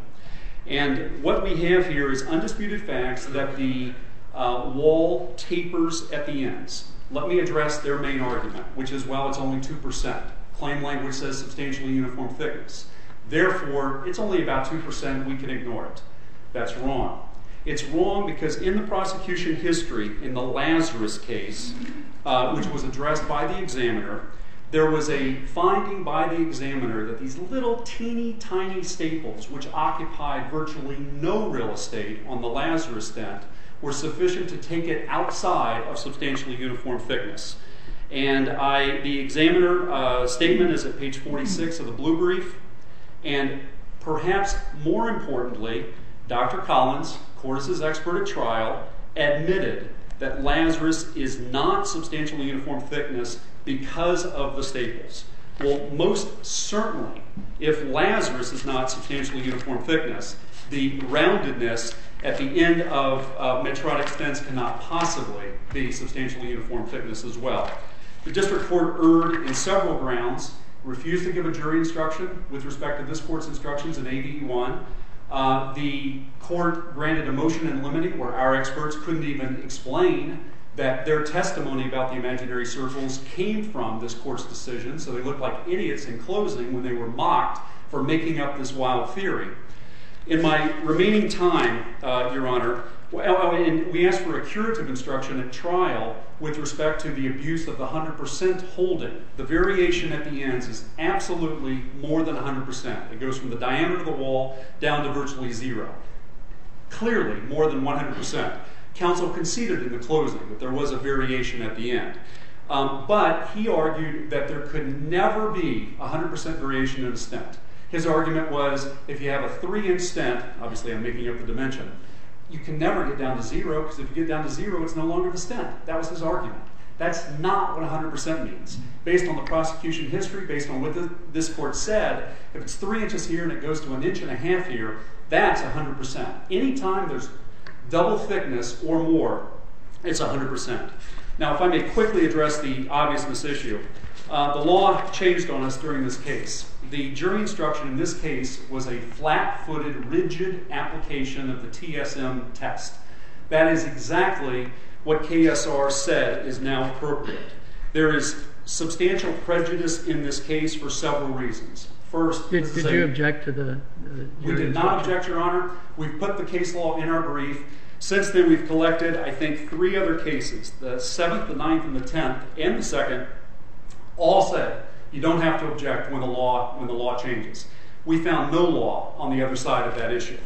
And what we have here is undisputed facts that the uh, wall tapers at the ends. Let me address their main argument, which is, well, it's only two percent. Claim language says substantially uniform thickness. Therefore, it's only about two percent. We can ignore it. That's wrong. It's wrong because in the prosecution history, in the Lazarus case, uh, which was addressed by the examiner, there was a finding by the examiner that these little teeny tiny staples, which occupied virtually no real estate on the Lazarus stent, were sufficient to take it outside of substantially uniform thickness. And I, the examiner uh, statement is at page forty-six of the blue brief. And perhaps more importantly, Doctor Collins, Cordis's expert at trial, admitted that Lazarus is not substantially uniform thickness because of the staples. Well, most certainly, if Lazarus is not substantially uniform thickness, the roundedness at the end of uh, Medtronic stents cannot possibly be substantially uniform thickness as well. The district court erred in several grounds, refused to give a jury instruction with respect to this court's instructions in A B E one. Uh, the court granted a motion in limine where our experts couldn't even explain that their testimony about the imaginary circles came from this court's decision, so they looked like idiots in closing when they were mocked for making up this wild theory. In my remaining time, uh, Your Honor, well, and we asked for a curative instruction at trial with respect to the abuse of the one hundred percent holding. The variation at the ends is absolutely more than one hundred percent. It goes from the diameter of the wall down to virtually zero. Clearly more than one hundred percent. Counsel conceded in the closing that there was a variation at the end. Um, but he argued that there could never be one hundred percent variation in a stent. His argument was, if you have a three-inch stent, obviously I'm making up the dimension, you can never get down to zero, because if you get down to zero, it's no longer the stent. That was his argument. That's not what one hundred percent means. Based on the prosecution history, based on what the, this court said, if it's three inches here and it goes to an inch and a half here, that's one hundred percent. Anytime there's double thickness or more, it's one hundred percent. Now, if I may quickly address the obviousness issue, uh, the law changed on us during this case. The jury instruction in this case was a flat-footed, rigid application of the T S M test. That is exactly what K S R said is now appropriate. There is substantial prejudice in this case for several reasons. First, did, did you a, object to the, the we did not object, Your Honor. We've put the case law in our brief. Since then, we've collected, I think, three other cases. The seventh, the ninth, and the tenth, and the second, all said you don't have to object when the law when the law changes. We found no law on the other side of that issue.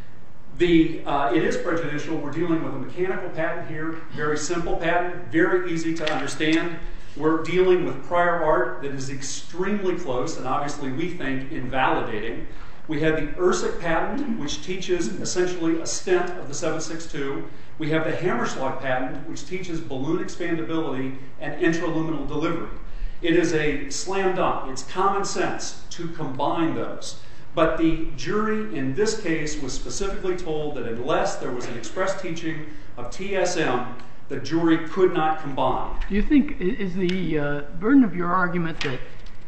The uh, it is prejudicial. We're dealing with a mechanical patent here, very simple patent, very easy to understand. We're dealing with prior art that is extremely close and obviously we think invalidating. We have the Ersic patent, which teaches essentially a stent of the seven six two. We have the Hammerschlag patent, which teaches balloon expandability and intraluminal delivery. It is a slam dunk. It's common sense to combine those. But the jury in this case was specifically told that unless there was an express teaching of T S M, the jury could not combine. Do you think, is the uh, burden of your argument that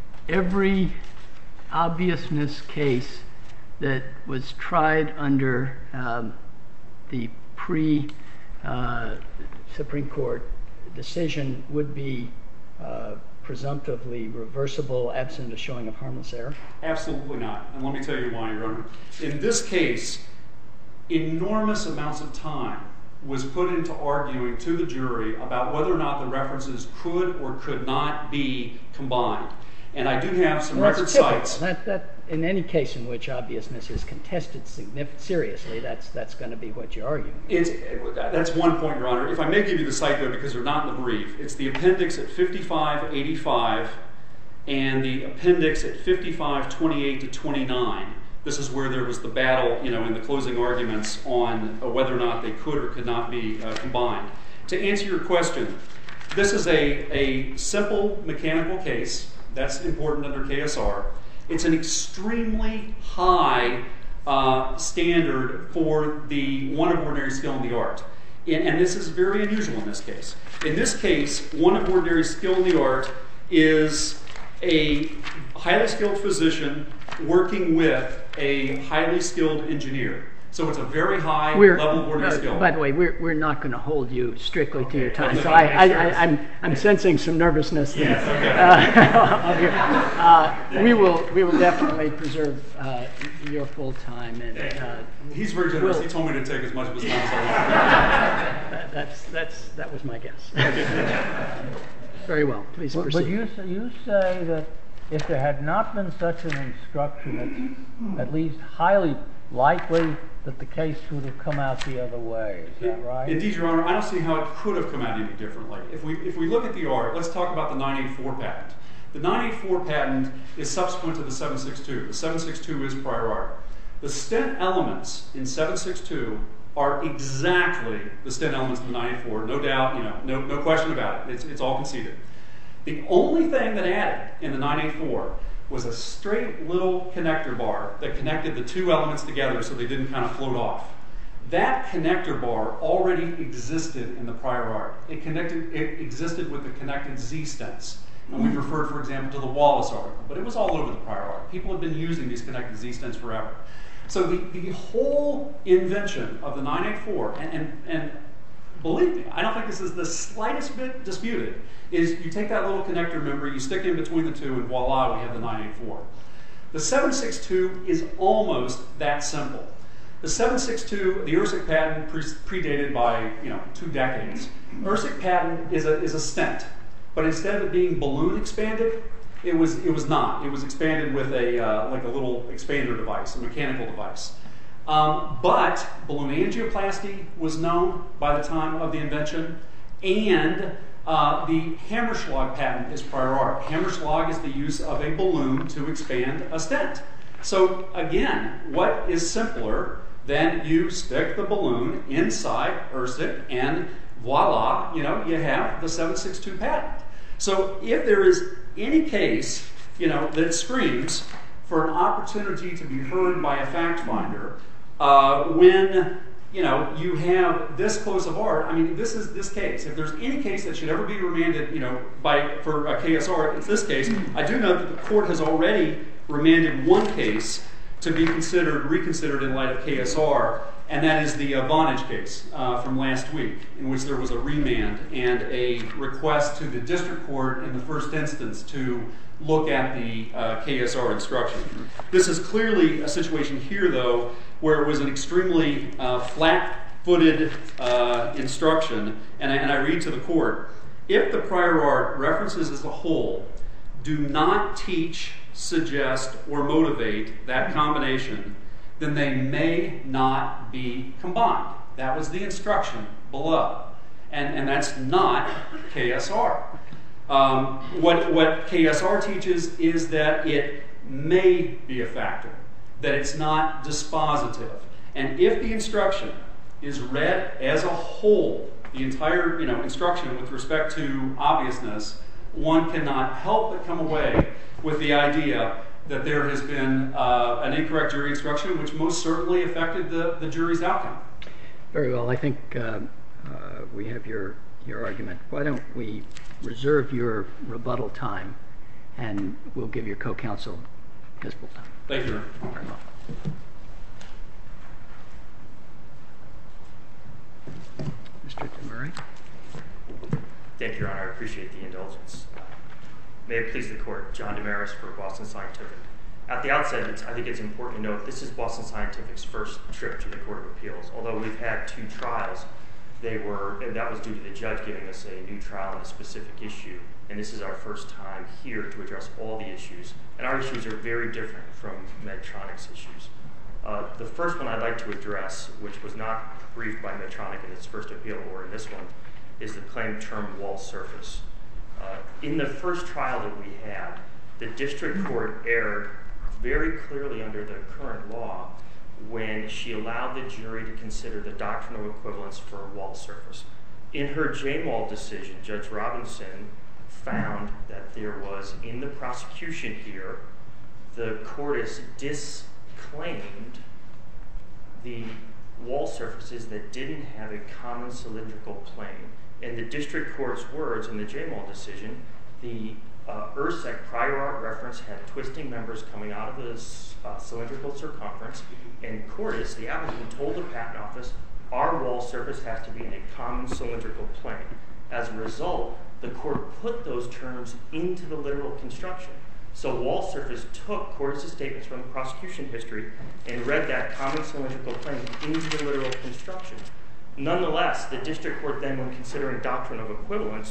every obviousness case that was tried under um, the pre uh, Supreme Court decision would be uh, presumptively reversible absent a showing of harmless error? Absolutely not. And let me tell you why, Your Honor. In this case, enormous amounts of time was put into arguing to the jury about whether or not the references could or could not be combined. And I do have some Well, record that's typical. sites. That, that, in any case in which obviousness is contested signif- seriously, that's, that's going to be what you're arguing. It's, that's one point, Your Honor. If I may give you the site, though, because they're not in the brief. It's the appendix at fifty-five eighty-five and the appendix at fifty-five twenty-eight to twenty-nine. This is where there was the battle, you know, in the closing arguments on uh, whether or not they could or could not be uh, combined. To answer your question, this is a, a simple mechanical case. That's important under K S R. It's an extremely high uh, standard for the one of ordinary skill in the art. And, and this is very unusual in this case. In this case, one of ordinary skill in the art is a highly skilled physician working with a highly skilled engineer. So it's a very high We're, level of ordinary uh, skill. By the way, we're, we're not going to hold you strictly to your time, Okay. so I, I, I, I'm, I'm sensing some nervousness. Yes, okay. Uh, of your- uh, we will we will definitely preserve uh, your full time, and uh, He's very generous. we'll- He told me to take as much of his time as I that, that's that's that was my guess. Very well. Please But, proceed. but you, say- you say that if there had not been such an instruction, it's at least highly likely that the case would have come out the other way. Is that right? Indeed, Your Honor. I don't see how it could have come out any differently. If we if we look at the art, let's talk about the nine eighty-four patent. The nine eighty-four patent is subsequent to the seven sixty-two. The seven sixty-two is prior art. The stent elements in seven sixty-two are exactly the stent elements in the nine eighty-four. No doubt, you know, no no question about it. It's it's all conceded. The only thing that added in the nine eighty-four was a straight little connector bar that connected the two elements together so they didn't kind of float off. That connector bar already existed in the prior art. It connected. It existed with the connected Z stents. And we've referred, for example, to the Wallace article, but it was all over the prior art. People have been using these connected Z stents forever. So the, the whole invention of the nine eighty-four, and, and, and believe me, I don't think this is the slightest bit disputed, is you take that little connector member, you stick it in between the two, and voila, we have the nine eighty-four. The seven sixty-two is almost that simple. The seven sixty-two, the Ersic patent pre predated by you know two decades. Ersic patent is a, is a stent, but instead of it being balloon expanded, it was, it was not. It was expanded with a, uh, like a little expander device, a mechanical device. Um, but balloon angioplasty was known by the time of the invention, and uh, the Hammerschlag patent is prior art. Hammerschlag is the use of a balloon to expand a stent. So again, what is simpler than you stick the balloon inside Ersic and voila, you know, you have the seven sixty-two patent. So if there is any case, you know, that screams for an opportunity to be heard by a fact finder, uh, when you know you have this close of art, I mean, this is this case. If there's any case that should ever be remanded, you know, by for a K S R, it's this case. I do know that the court has already remanded one case to be considered, reconsidered in light of K S R, and that is the uh, Vonage case uh, from last week, in which there was a remand and a request to the district court in the first instance to look at the uh, K S R instruction. This is clearly a situation here, though, where it was an extremely uh, flat-footed uh, instruction, and I, and I read to the court, if the prior art references as a whole do not teach, suggest, or motivate that combination, then they may not be combined. That was the instruction below. And, and that's not K S R. Um, what, what K S R teaches is that it may be a factor, that it's not dispositive. And if the instruction is read as a whole, the entire you know, instruction with respect to obviousness, one cannot help but come away with the idea that there has been uh, an incorrect jury instruction, which most certainly affected the, the jury's outcome. Very well. I think uh, uh, we have your, your argument. Why don't we reserve your rebuttal time, and we'll give your co-counsel his full time. Thank you. Very well. Mister DeMurray. Thank you, Your Honor. I appreciate the indulgence. May it please the Court, John Damaris for Boston Scientific. At the outset, it's, I think it's important to note this is Boston Scientific's first trip to the Court of Appeals. Although we've had two trials, they were, and that was due to the judge giving us a new trial on a specific issue, and this is our first time here to address all the issues. And our issues are very different from Medtronic's issues. Uh, the first one I'd like to address, which was not briefed by Medtronic in its first appeal or in this one, is the claimed term wall surface. Uh, in the first trial that we had, the district court erred very clearly under the current law when she allowed the jury to consider the doctrinal equivalence for a wall surface. In her J-Mall decision, Judge Robinson found that there was, in the prosecution here, the courtis disclaimed the wall surfaces that didn't have a common cylindrical plane. In the district court's words in the J-Mall decision, the uh, Ursec prior art reference had twisting members coming out of the uh, cylindrical circumference, and Cordis, the applicant, told the patent office, our wall surface has to be in a common cylindrical plane. As a result, the court put those terms into the literal construction. So wall surface took Cordis' statements from the prosecution history and read that common cylindrical plane into the literal construction. Nonetheless, the district court then, when considering doctrine of equivalence,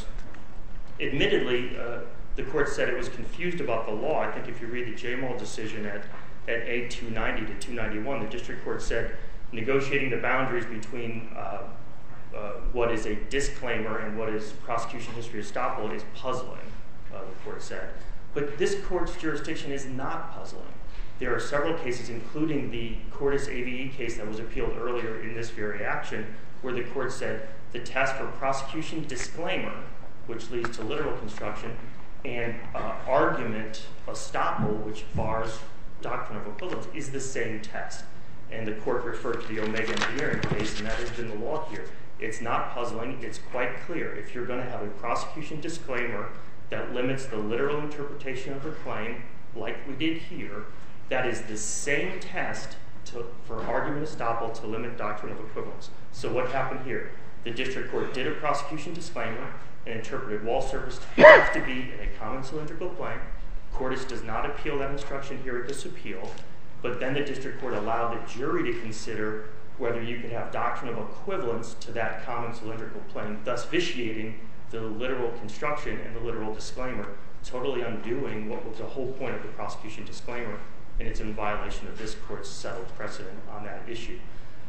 admittedly, uh, the court said it was confused about the law. I think if you read the J-Mall decision at, at A two ninety to two ninety-one, the district court said negotiating the boundaries between uh, uh, what is a disclaimer and what is prosecution history estoppel is puzzling, uh, the court said. But this court's jurisdiction is not puzzling. There are several cases, including the Cordis A V E case that was appealed earlier in this very action, where the court said the test for prosecution disclaimer, which leads to literal construction, and uh, argument estoppel, which bars doctrine of equivalence, is the same test. And the court referred to the Omega Engineering case, and that has been the law here. It's not puzzling. It's quite clear. If you're going to have a prosecution disclaimer that limits the literal interpretation of a claim, like we did here, that is the same test to, for argument estoppel to limit doctrine of equivalence. So what happened here? The district court did a prosecution disclaimer and interpreted wall surface to have to be in a common cylindrical plane. Cordis does not appeal that instruction here at this appeal, but then the district court allowed the jury to consider whether you could have doctrine of equivalence to that common cylindrical plane, thus vitiating the literal construction and the literal disclaimer, totally undoing what was the whole point of the prosecution disclaimer, and it's in violation of this court's settled precedent on that issue.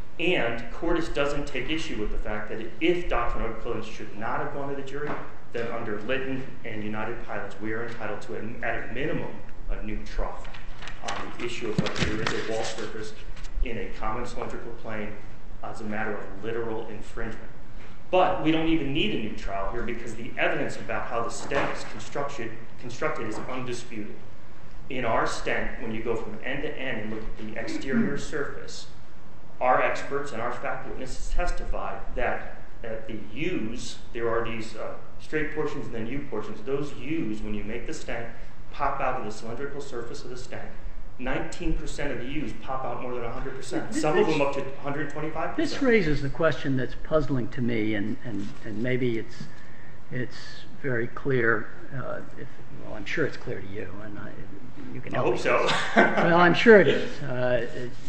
And Cordis doesn't take issue with the fact that if doctrine of equivalence should not have gone to the jury, then under Litton and United Pilots, we are entitled to, at a minimum, a new trial on the issue of whether there is a wall surface in a common cylindrical plane as a matter of literal infringement. But we don't even need a new trial here because the evidence about how the stent is constructed, constructed is undisputed. In our stent, when you go from end to end and look at the exterior surface, our experts and our fact witnesses testified that at the U's, there are these uh, straight portions and then U portions. Those U's, when you make the stent, pop out of the cylindrical surface of the stent. nineteen percent of the U's pop out more than one hundred percent. Some of them up to one hundred twenty-five percent. This raises the question that's puzzling to me, and, and, and maybe it's it's very clear. Uh, if, well, I'm sure it's clear to you, and I, you can help I hope me. so. Well, I'm sure it is. Uh,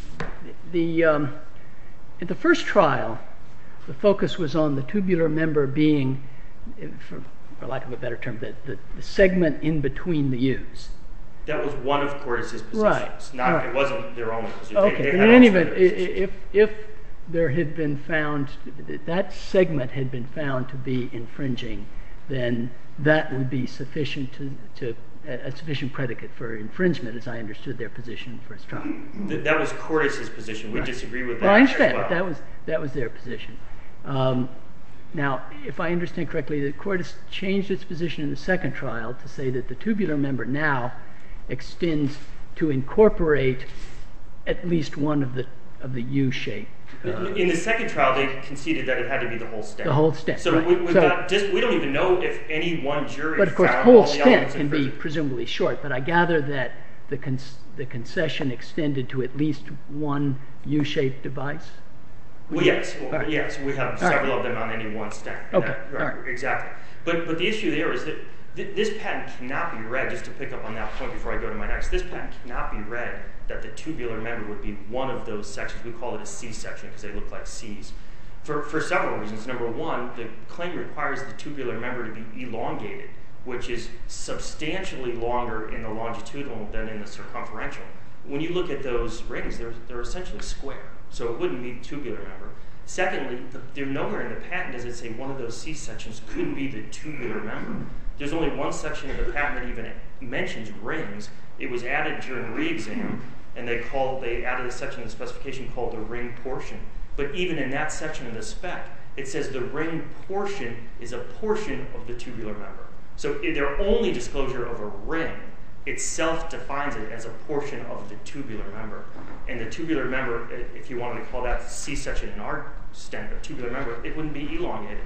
the um, at the first trial, the focus was on the tubular member being, for, for lack of a better term, the, the, the segment in between the U's. That was one of Cordis' positions. Right. Not, right. It wasn't their only position. Okay, they, they but had in any event, alternative positions. if, if there had been found, that segment had been found to be infringing, then that would be sufficient to, to a sufficient predicate for infringement, as I understood their position in the first trial. Th- that was Cordis' position. We Right. disagree with that. Well, I understand, as but that was, that was their position. Um, now, if I understand correctly, the court has changed its position in the second trial to say that the tubular member now extends to incorporate at least one of the of the U-shape. Uh, In the second trial, they conceded that it had to be the whole stent. The whole stent, So right. we, we've So- got just, we don't even know if any one jury But of course, found whole all the stent elements can be infringing. presumably short. But I gather that the con- the concession extended to at least one U-shaped device. Well, yes, well, All right. yes, we have All several right. of them on any one stent. Okay, That- right, all right. exactly. But but the issue there is that Th- this patent cannot be read, just to pick up on that point before I go to my next, this patent cannot be read that the tubular member would be one of those sections. We call it a C section because they look like C's. For, for several reasons. Number one, the claim requires the tubular member to be elongated, which is substantially longer in the longitudinal than in the circumferential. When you look at those rings, they're, they're essentially square, so it wouldn't be tubular member. Secondly, the, they're nowhere in the patent does it say one of those C sections could be the tubular member. There's only one section of the patent that even mentions rings. It was added during re-exam, and they called they added a section in the specification called the ring portion. But even in that section of the spec, it says the ring portion is a portion of the tubular member. So their only disclosure of a ring itself defines it as a portion of the tubular member. And the tubular member, if you wanted to call that C section in our stent, a tubular member, it wouldn't be elongated.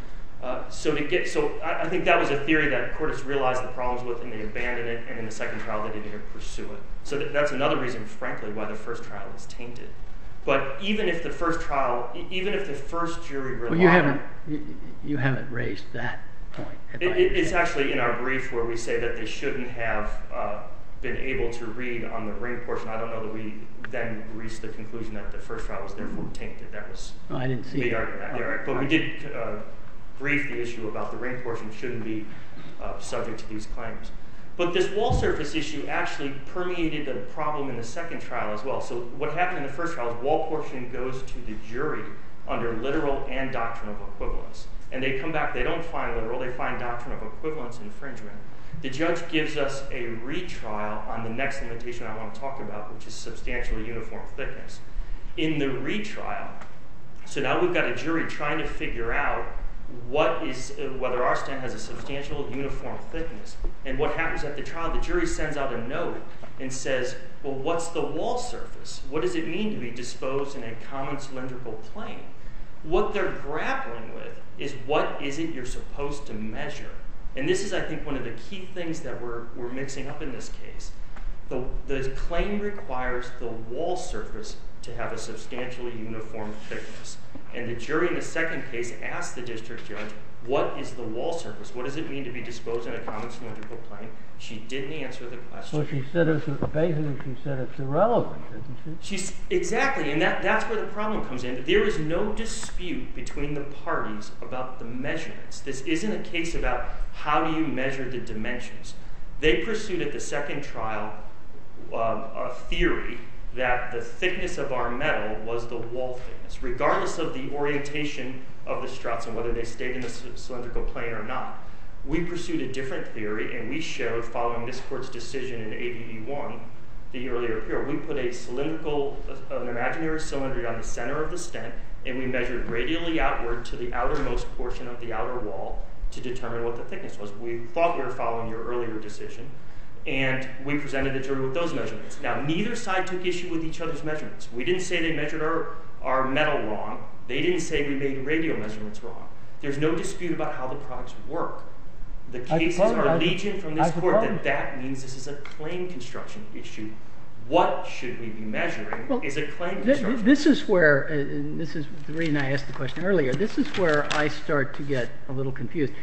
Uh, so to get, so I, I think that was a theory that Cordes realized the problems with, and they abandoned it. And in the second trial, they didn't even pursue it. So that, that's another reason, frankly, why the first trial is tainted. But even if the first trial, even if the first jury relied, well, you haven't you, you haven't raised that point. It, it, it's actually in our brief where we say that they shouldn't have uh, been able to read on the ring portion. I don't know that we then reached the conclusion that the first trial was therefore tainted. That was oh, I didn't see the that. argument. That, yeah, right. But we did uh, brief the issue about the ring portion shouldn't be uh, subject to these claims. But this wall surface issue actually permeated the problem in the second trial as well. So what happened in the first trial is wall portion goes to the jury under literal and doctrine of equivalence. And they come back, they don't find literal, they find doctrine of equivalence infringement. The judge gives us a retrial on the next limitation I want to talk about, which is substantially uniform thickness. In the retrial, so now we've got a jury trying to figure out what is uh, whether our stent has a substantial uniform thickness. And what happens at the trial, the jury sends out a note and says, well, what's the wall surface? What does it mean to be disposed in a common cylindrical plane? What they're grappling with is what is it you're supposed to measure? And this is, I think, one of the key things that we're, we're mixing up in this case. The, the claim requires the wall surface to have a substantially uniform thickness. And the jury in the second case asked the district judge, what is the wall surface? What does it mean to be disposed in a common cylindrical plane? She didn't answer the question. Well, she said it's basically she said it's irrelevant, didn't she? She's exactly, and that, that's where the problem comes in. There is no dispute between the parties about the measurements. This isn't a case about how do you measure the dimensions. They pursued at the second trial um, a theory that the thickness of our metal was the wall thickness, regardless of the orientation of the struts and whether they stayed in the c- cylindrical plane or not. We pursued a different theory, and we showed, following this court's decision in A D E one, the earlier appeal, we put a cylindrical, uh, an imaginary cylinder on the center of the stent, and we measured radially outward to the outermost portion of the outer wall to determine what the thickness was. We thought we were following your earlier decision, and we presented the jury with those measurements. Now, neither side took issue with each other's measurements. We didn't say they measured our, our metal wrong. They didn't say we made radial measurements wrong. There's no dispute about how the products work. The cases suppose, are I, legion from this I court suppose. that that means this is a claim construction issue. What should we be measuring Well, is a claim th- construction. this is where, uh, and this is the reason I asked the question earlier, this is where I start to get a little confused.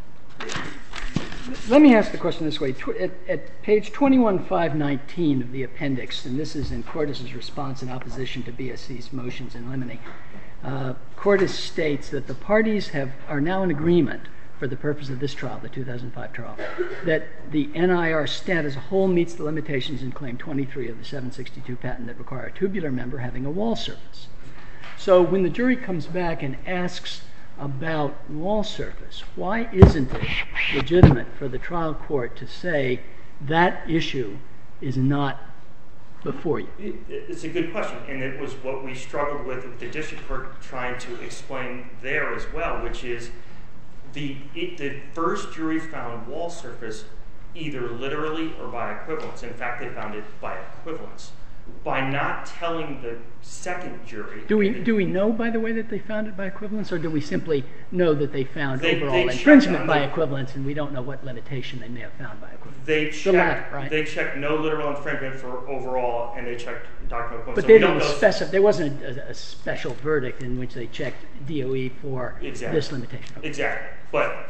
Let me ask the question this way. Tw- at, at page twenty-one five nineteen of the appendix, and this is in Cordes' response in opposition to B S C's motions in limine, uh, Cordes states that the parties have are now in agreement for the purpose of this trial, the two thousand five trial, that the N I R stent as a whole meets the limitations in Claim twenty-three of the seven sixty-two patent that require a tubular member having a wall surface. So when the jury comes back and asks about wall surface, why isn't it legitimate for the trial court to say that issue is not before you? It, it's a good question, and it was what we struggled with with the district court trying to explain there as well, which is the it, the first jury found wall surface either literally or by equivalence. In fact, they found it by equivalence. By not telling the second jury... Do we do we know, by the way, that they found it by equivalence, or do we simply know that they found They- overall they infringement by the, equivalence, and we don't know what limitation they may have found by equivalence? They checked, the latter, right? They checked no literal infringement for overall, and they checked doctrinal equivalence. But So they we don't didn't know- specify. There wasn't a, a special verdict in which they checked D O E for Exactly. this limitation. Exactly. But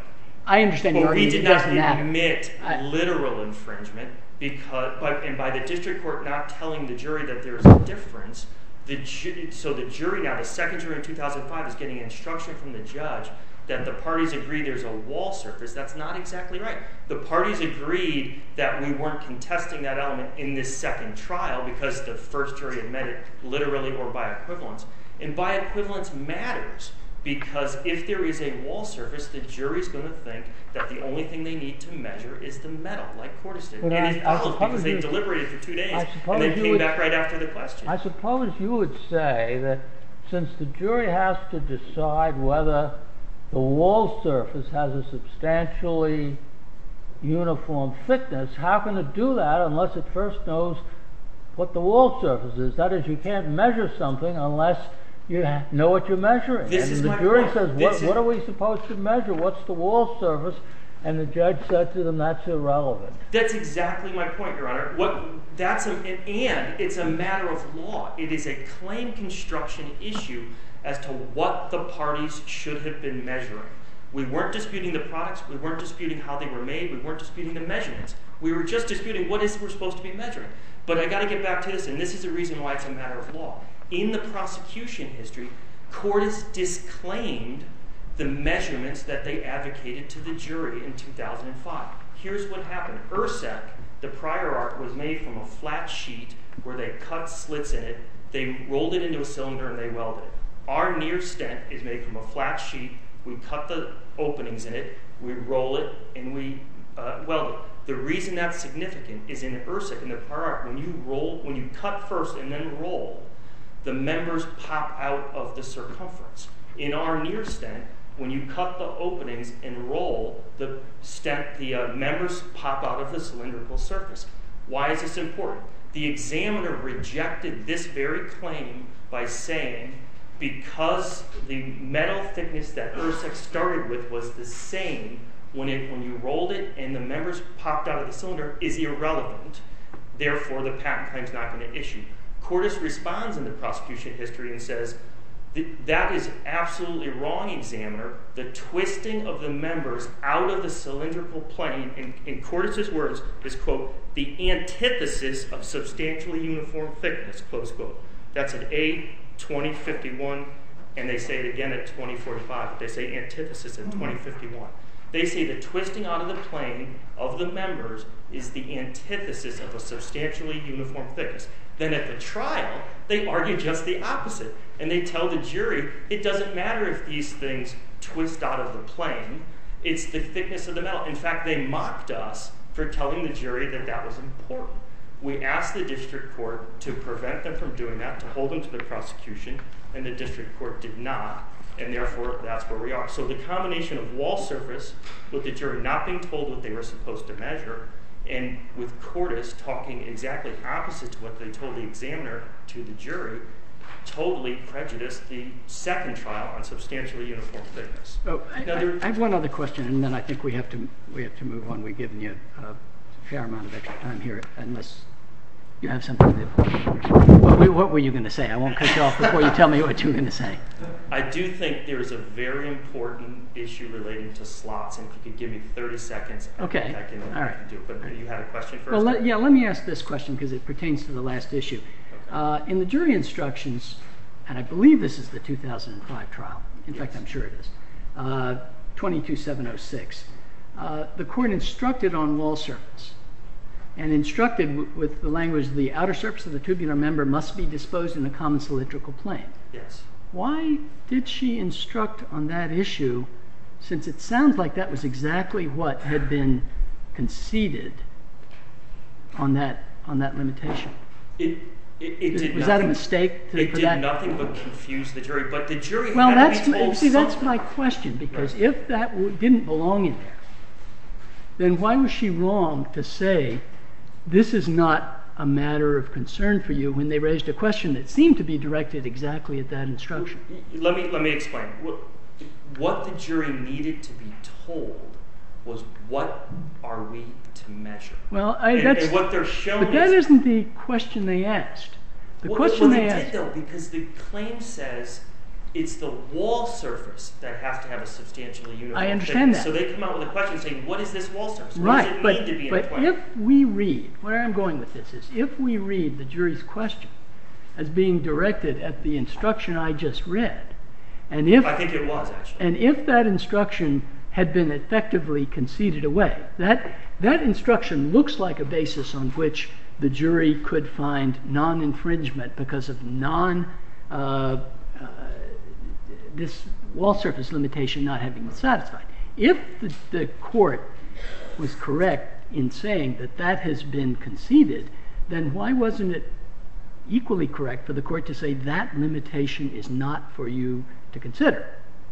I understand your But we argument. did It not doesn't matter. admit I- literal infringement because, but, and by the district court not telling the jury that there's a difference, the ju- so the jury now, the second jury in two thousand five is getting instruction from the judge that the parties agree there's a wall surface. That's not exactly right. The parties agreed that we weren't contesting that element in this second trial because the first jury had met it literally or by equivalence. And by equivalence matters because if there is a wall surface, the jury's going to think that the only thing they need to measure is the metal, like Cordes did. But and I- it I followed suppose because they you- deliberated for two days I and suppose then you came would- back right after the question. I suppose you would say that since the jury has to decide whether the wall surface has a substantially uniform thickness, how can it do that unless it first knows what the wall surface is? That is, you can't measure something unless you ha- know what you're measuring. This and is the my jury point. says, This what, is- what are we supposed to measure? What's the wall surface? And the judge said to them, that's irrelevant. That's exactly my point, Your Honor. What that's a, and it's a matter of law. It is a claim construction issue as to what the parties should have been measuring. We weren't disputing the products. We weren't disputing how they were made. We weren't disputing the measurements. We were just disputing what is we're supposed to be measuring. But I got to get back to this, and this is the reason why it's a matter of law. In the prosecution history, Cordes disclaimed the measurements that they advocated to the jury in two thousand five. Here's what happened. Ursec, the prior art, was made from a flat sheet where they cut slits in it, they rolled it into a cylinder, and they welded it. Our near stent is made from a flat sheet. We cut the openings in it, we roll it, and we uh, weld it. The reason that's significant is in Ursec, in the prior art, when you roll, when you cut first and then roll, the members pop out of the circumference. In our near stent, when you cut the openings and roll, the stent, the uh, members pop out of the cylindrical surface. Why is this important? The examiner rejected this very claim by saying, because the metal thickness that Ursec started with was the same when it when you rolled it and the members popped out of the cylinder is irrelevant. Therefore, the patent claim is not going to issue. Cordes responds in the prosecution history and says, that is absolutely wrong, examiner. The twisting of the members out of the cylindrical plane, in, in Cordes' words, is, quote, the antithesis of substantially uniform thickness, close quote. That's at A twenty fifty-one, and they say it again at twenty forty-five. They say antithesis at twenty fifty-one. They say the twisting out of the plane of the members is the antithesis of a substantially uniform thickness. Then at the trial, they argue just the opposite. And they tell the jury, it doesn't matter if these things twist out of the plane. It's the thickness of the metal. In fact, they mocked us for telling the jury that that was important. We asked the district court to prevent them from doing that, to hold them to the prosecution, and the district court did not. And therefore, that's where we are. So the combination of wall surface, with the jury not being told what they were supposed to measure, and with Cordes talking exactly opposite to what they told the examiner to the jury, totally prejudiced the second trial on substantially uniform thickness. Oh, I, Now, I, there- I have one other question, and then I think we have to we have to move on. We've given you a fair amount of extra time here, unless you have something that. What, were- what were you going to say? I won't cut you off before you tell me what you were going to say. I do think there's a very important issue relating to slots, and if you could give me thirty seconds, I Okay. think I can, All I right. can do it. But you had a question first? Well, let, yeah, let me ask this question because it pertains to the last issue. Uh, in the jury instructions, and I believe this is the two thousand five trial. In fact, I'm sure it is. Uh, twenty-two seven oh six. Uh, the court instructed on wall surface, and instructed w- with the language: the outer surface of the tubular member must be disposed in a common cylindrical plane. Yes. Why did she instruct on that issue, since it sounds like that was exactly what had been conceded on that on that limitation? It, it, it did Was that a nothing- mistake? To, It for did that? nothing but confuse the jury. But the jury Well, had that's to be told see, that's something. my question, because Right. if that w- didn't belong in there, then why was she wrong to say this is not a matter of concern for you when they raised a question that seemed to be directed exactly at that instruction? Let me let me explain. What, what the jury needed to be told was, what are we to measure? Well, I, And, that's and what they're showing but that is, isn't the question they asked. The well, question well, they they asked. did though, because the claim says It's the wall surface that has to have a substantially uniform I understand thickness. that. So they come out with a question saying, what is this wall surface? What Right, does it but, mean to be in a but twin? if we read, where I'm going with this is, if we read the jury's question as being directed at the instruction I just read, and if I think it was, actually. and if that instruction had been effectively conceded away, that that instruction looks like a basis on which the jury could find non-infringement because of non uh, uh, this wall surface limitation not having been satisfied. If the, the court was correct in saying that that has been conceded, then why wasn't it equally correct for the court to say that limitation is not for you to consider?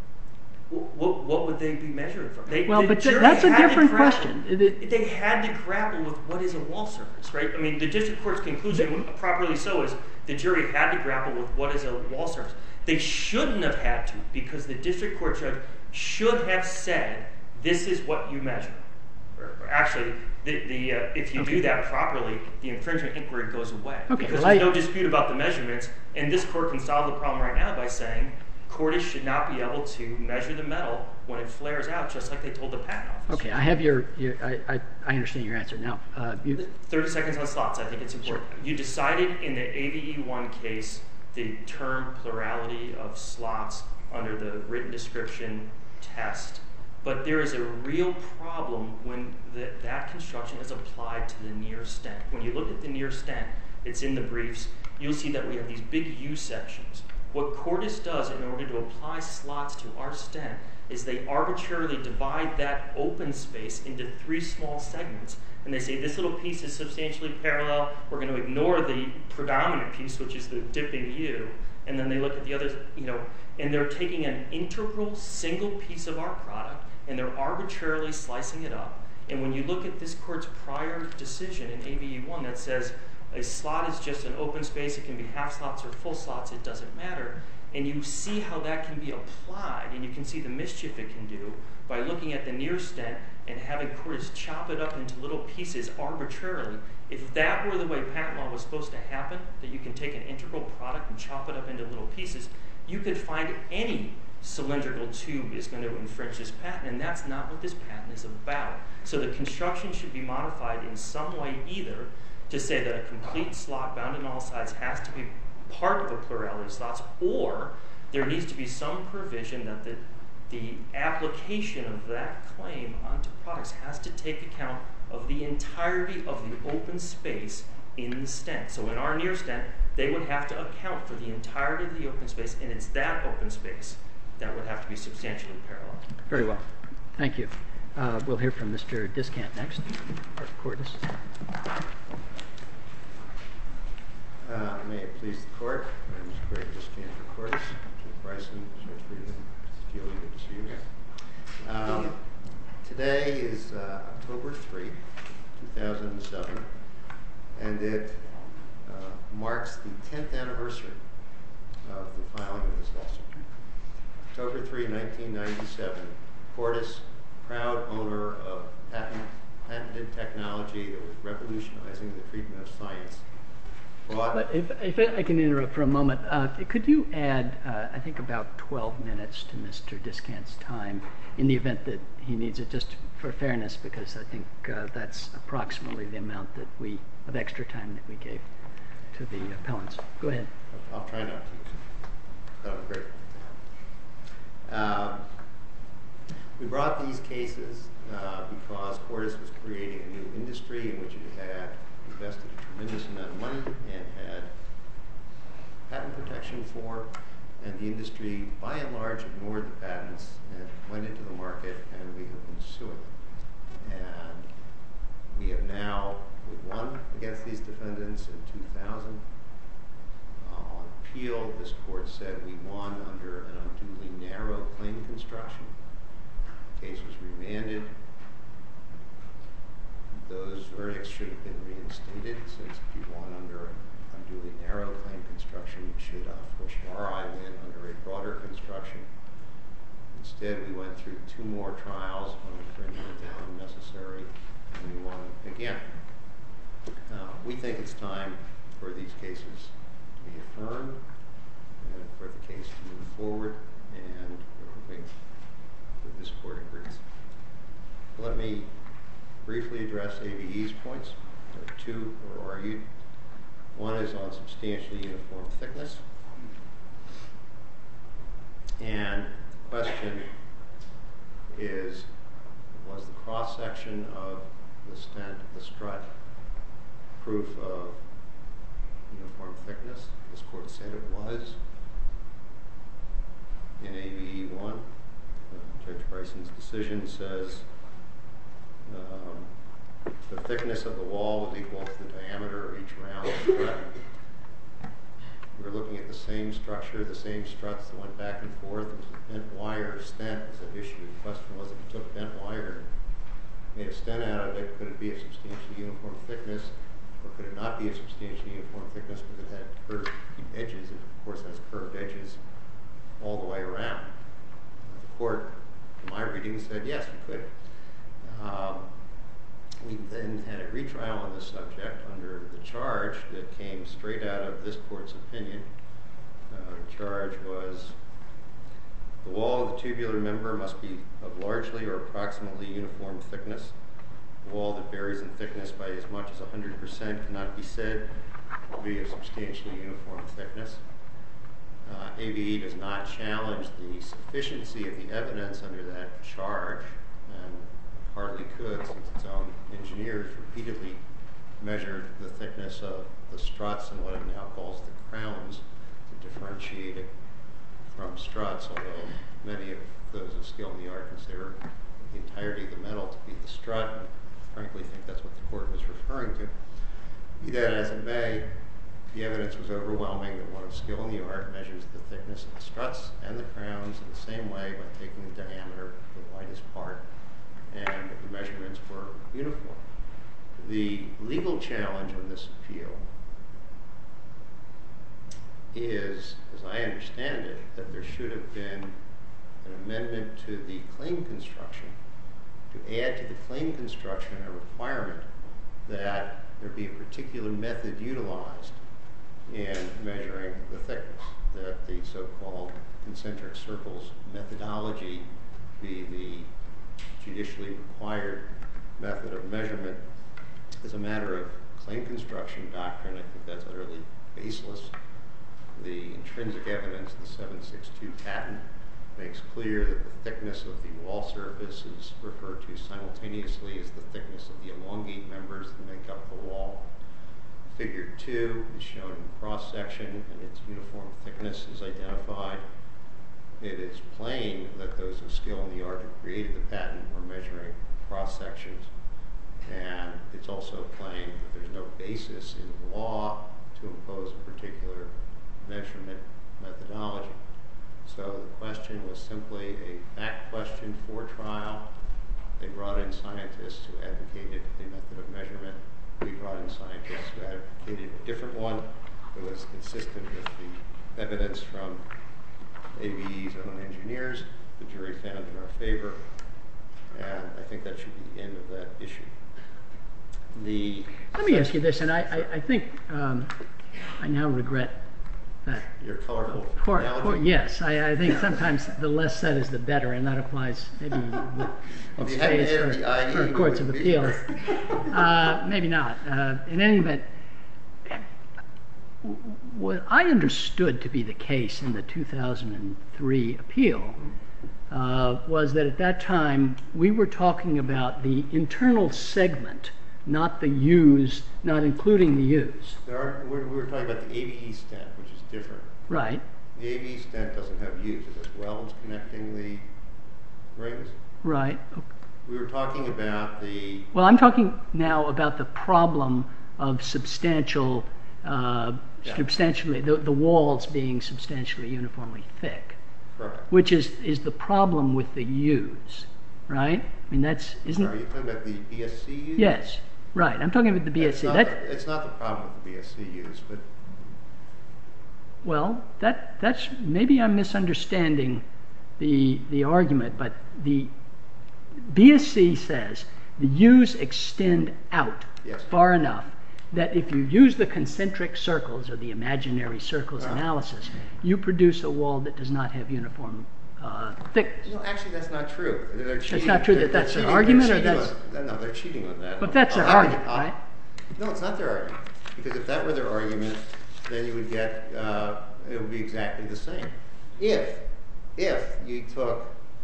What, what would they be measuring from? They, Well, the but th- jury that's a had to different grapple- question. It- it- They had to grapple with what is a wall surface, right? I mean, the district court's conclusion, properly so, is the jury had to grapple with what is a wall surface. They shouldn't have had to, because the district court judge should have said, this is what you measure. Or, or actually, the, the, uh, if you Okay. do that properly, the infringement inquiry goes away. Okay, Because well, there's I- no dispute about the measurements, and this court can solve the problem right now by saying, Cordis should not be able to measure the metal when it flares out, just like they told the patent office. Okay, I have your, your I, I, I understand your answer now. Uh, you, thirty seconds on slots, I think it's important. You decided in the A V E one case the term plurality of slots under the written description test, but there is a real problem when the, that construction is applied to the near stent. When you look at the near stent, it's in the briefs, you'll see that we have these big U sections. What Cordis does in order to apply slots to our stent is they arbitrarily divide that open space into three small segments. And they say this little piece is substantially parallel. We're going to ignore the predominant piece, which is the dipping U. And then they look at the others, you know, and they're taking an integral single piece of our product and they're arbitrarily slicing it up. And when you look at this court's prior decision in A V E one that says a slot is just an open space, it can be half slots or full slots, it doesn't matter. And you see how that can be applied, and you can see the mischief it can do by looking at the near stent and having Cordis chop it up into little pieces arbitrarily. If that were the way patent law was supposed to happen, that you can take an integral product and chop it up into little pieces, you could find any cylindrical tube is going to infringe this patent, and that's not what this patent is about. So the construction should be modified in some way either to say that a complete slot bound on all sides has to be part of a plurality of slots, or there needs to be some provision that the, the application of that claim onto products has to take account of the entirety of the open space in the stent. So in our near stent, they would have to account for the entirety of the open space, and it's that open space that would have to be substantially parallel. very well. Thank you. Uh, we'll hear from Mister Discant next, or Cordis. Uh, may it please the court. My name is Greg Discant for Cordis. Judge Bryson, Judge Friedman, Keely, good to see you again. Um, today is uh, October third, two thousand seven, and it uh, marks the tenth anniversary of the filing of this lawsuit. October third, nineteen ninety-seven, Cordis, proud owner of patent, patented technology that was revolutionizing the treatment of science, brought... But if, if I can interrupt for a moment, uh, could you add, uh, I think, about twelve minutes to Mister Discant's time in the event that he needs it, just for fairness, because I think uh, that's approximately the amount that we of extra time that we gave to the appellants. Go ahead. I'll try not to. That would be great. Uh, we brought these cases uh, because Cordis was creating a new industry in which it had invested a tremendous amount of money and had patent protection for, and the industry by and large ignored the patents and went into the market, and we have been suing. And we have now, we won against these defendants in two thousand. Uh, on appeal, this court said we won under an unduly narrow claim construction. The case was remanded. Those verdicts should have been reinstated, since if you won under an unduly narrow claim construction, you should, uh, for sure, I win under a broader construction. Instead, we went through two more trials on infringement that were unnecessary, and we won again. Uh, we think it's time for these cases to be affirmed. and for the case to move forward, and we're hoping that this court agrees. Let me briefly address A V E's points. There are two were argued. One is on substantially uniform thickness. And the question is, was the cross-section of the stent, the strut, proof of uniform thickness? This court said it was. In A V E one, uh, Judge Bryson's decision says um, the thickness of the wall was equal to the diameter of each round strut. We were looking at the same structure, the same struts that went back and forth. It was a bent wire stent was an issue. The question was, if you took bent wire and made a stent out of it, could it be a substantially uniform thickness, or could it not be a substantially uniform thickness because it had curved edges? It, of course, has curved edges all the way around. The court, in my reading, said yes, you could. Um, we then had a retrial on this subject under the charge that came straight out of this court's opinion. Uh, the charge was the wall of the tubular member must be of largely or approximately uniform thickness. The wall that varies in thickness by as much as one hundred percent cannot be said to be of substantially uniform thickness. Uh, A V E does not challenge the sufficiency of the evidence under that charge, and hardly could, since its own engineers repeatedly measured the thickness of the struts and what it now calls the crowns to differentiate it from struts, although many of those of skill in the art consider the entirety of the metal to be the strut, and frankly think that's what the court was referring to. Be that as it may, the evidence was overwhelming that one of skill in the art measures the thickness of the struts and the crowns in the same way by taking the diameter of the widest part, and the measurements were uniform. The legal challenge on this appeal is, as I understand it, that there should have been an amendment to the claim construction to add to the claim construction a requirement that there be a particular method utilized in measuring the thickness, that the so-called concentric circles methodology be the judicially required method of measurement. As a matter of claim construction doctrine, I think that's utterly baseless. The intrinsic evidence of the seven sixty-two patent makes clear that the thickness of the wall surface is referred to simultaneously as the thickness of the elongate members that make up the wall. Figure two is shown in cross-section, and its uniform thickness is identified. It is plain that those of skill in the art who created the patent were measuring cross-sections, and it's also plain that there's no basis in the law to impose a particular measurement methodology. So the question was simply a fact question for trial. They brought in scientists who advocated a method of measurement. We brought in scientists who advocated a different one that was consistent with the evidence from A V E's own engineers. The jury found in our favor, and I think that should be the end of that issue. The Let me ask you this, and I, I, I think um, I now regret that. Your colorful Court, analogy? court, yes, I, I think sometimes the less said is the better, and that applies maybe with If you space hadn't for, added the I E, for we courts of wouldn't be appeals. here. Uh, maybe not. Uh, in any event, what I understood to be the case in the two thousand three appeal uh, was that at that time we were talking about the internal segment, not the U's, not including the U's. There are, we're, we were talking about the A V E stent, which is different. Right. The A V E stent doesn't have U's. It has welds connecting the rings. Right. We were talking about the... Well, I'm talking now about the problem of substantial, uh, Yeah. substantially, the, the walls being substantially uniformly thick, Correct. which is, is the problem with the U's, right? I mean, that's, isn't... Are you talking about the B S C U's? Yes, right. I'm talking about the B S It's C. not, That, the, it's not the problem with the B S C U's, but... well, that, that's, maybe I'm misunderstanding the, the argument, but the B S C says the U's extend out Yes. far enough that if you use the concentric circles or the imaginary circles Uh-huh. analysis, you produce a wall that does not have uniform uh, thickness. No, actually, that's not true. They're, they're cheating. not true that They're- they're that's their cheating- argument, they're or cheating that's- on- No, they're cheating on that. But that's their I'll have argument, to- I'll- right? No, it's not their argument. Because if that were their argument, then you would get, uh, it would be exactly the same. If, if you took,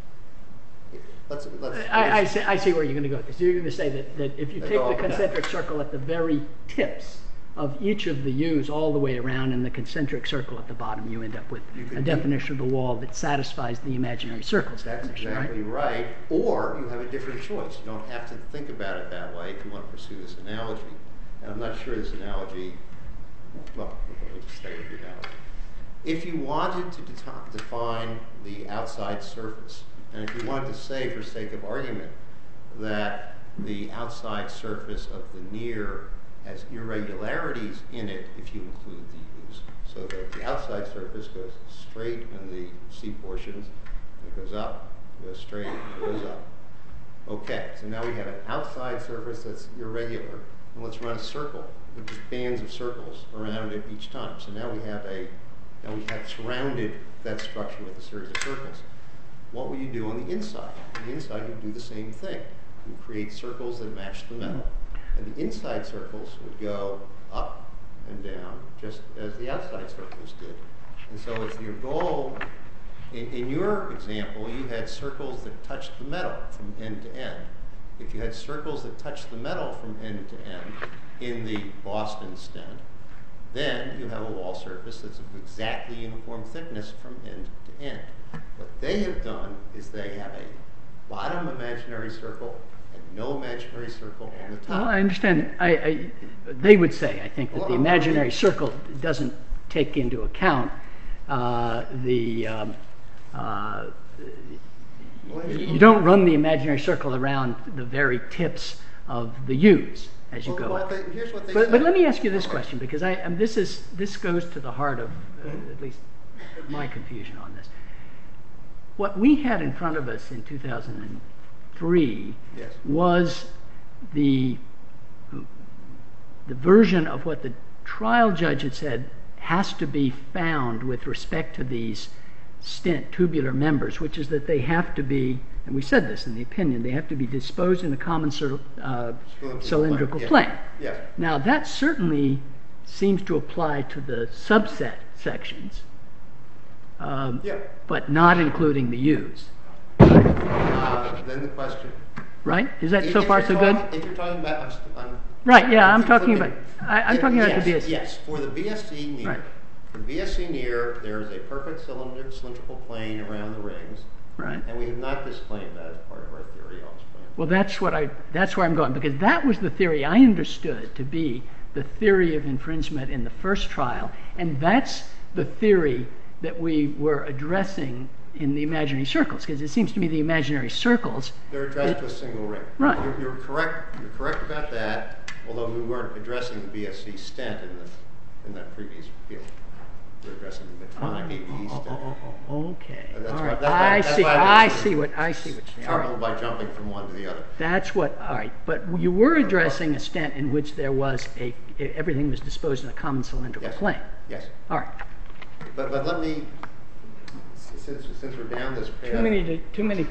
let's, let's. I, I, see, I see where you're going to go with this. You're going to say that, that if you They take go the up and down. concentric circle at the very tips of each of the U's all the way around and the concentric circle at the bottom, you end up with You a could do- definition of the wall that satisfies the imaginary circles That's definition, exactly right? right. Or you have a different choice. You don't have to think about it that way if you want to pursue this analogy. And I'm not sure this analogy, well, let me just stay with the analogy. If you wanted to de- define the outside surface, and if you wanted to say, for sake of argument, that the outside surface of the near has irregularities in it if you include the U's, so that the outside surface goes straight in the C portions, it goes up, it goes straight, and it goes up. Okay, so now we have an outside surface that's irregular, and let's run a circle with just bands of circles around it each time. So now we have a, now we have surrounded that structure with a series of circles. What will you do on the inside? On the inside, you do the same thing. You create circles that match the metal. And the inside circles would go up and down, just as the outside circles did. And so if your goal, in, in your example, you had circles that touched the metal from end to end. If you had circles that touched the metal from end to end in the Boston stent, then you have a wall surface that's of exactly uniform thickness from end to end. What they have done is they have a bottom imaginary circle and no imaginary circle on the top. Well, I understand. I, I, they would say, I think, that Well, the I'm- imaginary circle doesn't take into account uh, the. Um, uh, Well, you don't run the imaginary circle around the very tips of the U's as you Well, go what up. they- here's what they But, say. but let me ask you this Okay. question, because I, um, this is this goes to the heart of uh, at least my confusion on this. What we had in front of us in two thousand three Yes. was the the version of what the trial judge had said has to be found with respect to these stent tubular members, which is that they have to be, and we said this in the opinion, they have to be disposed in a common cir- uh, Cylindrical cylindrical plane, plane. Yes. Now that certainly seems to apply to the subset sections, um, Yeah. but not including the U's, Uh, then the question. right? Is that If- so if far you're so good? talking- If you're talking about, I'm, st- I'm Right, yeah, I'm if talking you're about, flipping- I, I'm if- talking about yes, the B S C. Yes, for the B S C near. Right. For the B S C near, there is a perfect cylinder, cylindrical plane around the rings, Right. and we have not disclaimed that as part of our theory. I'll explain. Well, that's what I, that's where I'm going, because that was the theory I understood to be the theory of infringement in the first trial, and that's the theory that we were addressing in the imaginary circles, because it seems to me the imaginary circles, They're addressed to a single ring. Right. You're, you're correct. You're correct about that. Although we weren't addressing the B S C stent in the in that previous appeal. We're addressing the Medtronic A V E oh, stent. oh, oh, oh, okay, That's all why- right, that's why- I that's see, why I was see what, I see what you're saying. All right. Troubled by jumping from one to the other. That's what, all right, but you were addressing a stent in which there was a, everything was disposed in a common cylindrical Yes. plane. Yes. All right, But but let me, since since we're down this path. too many, to- too many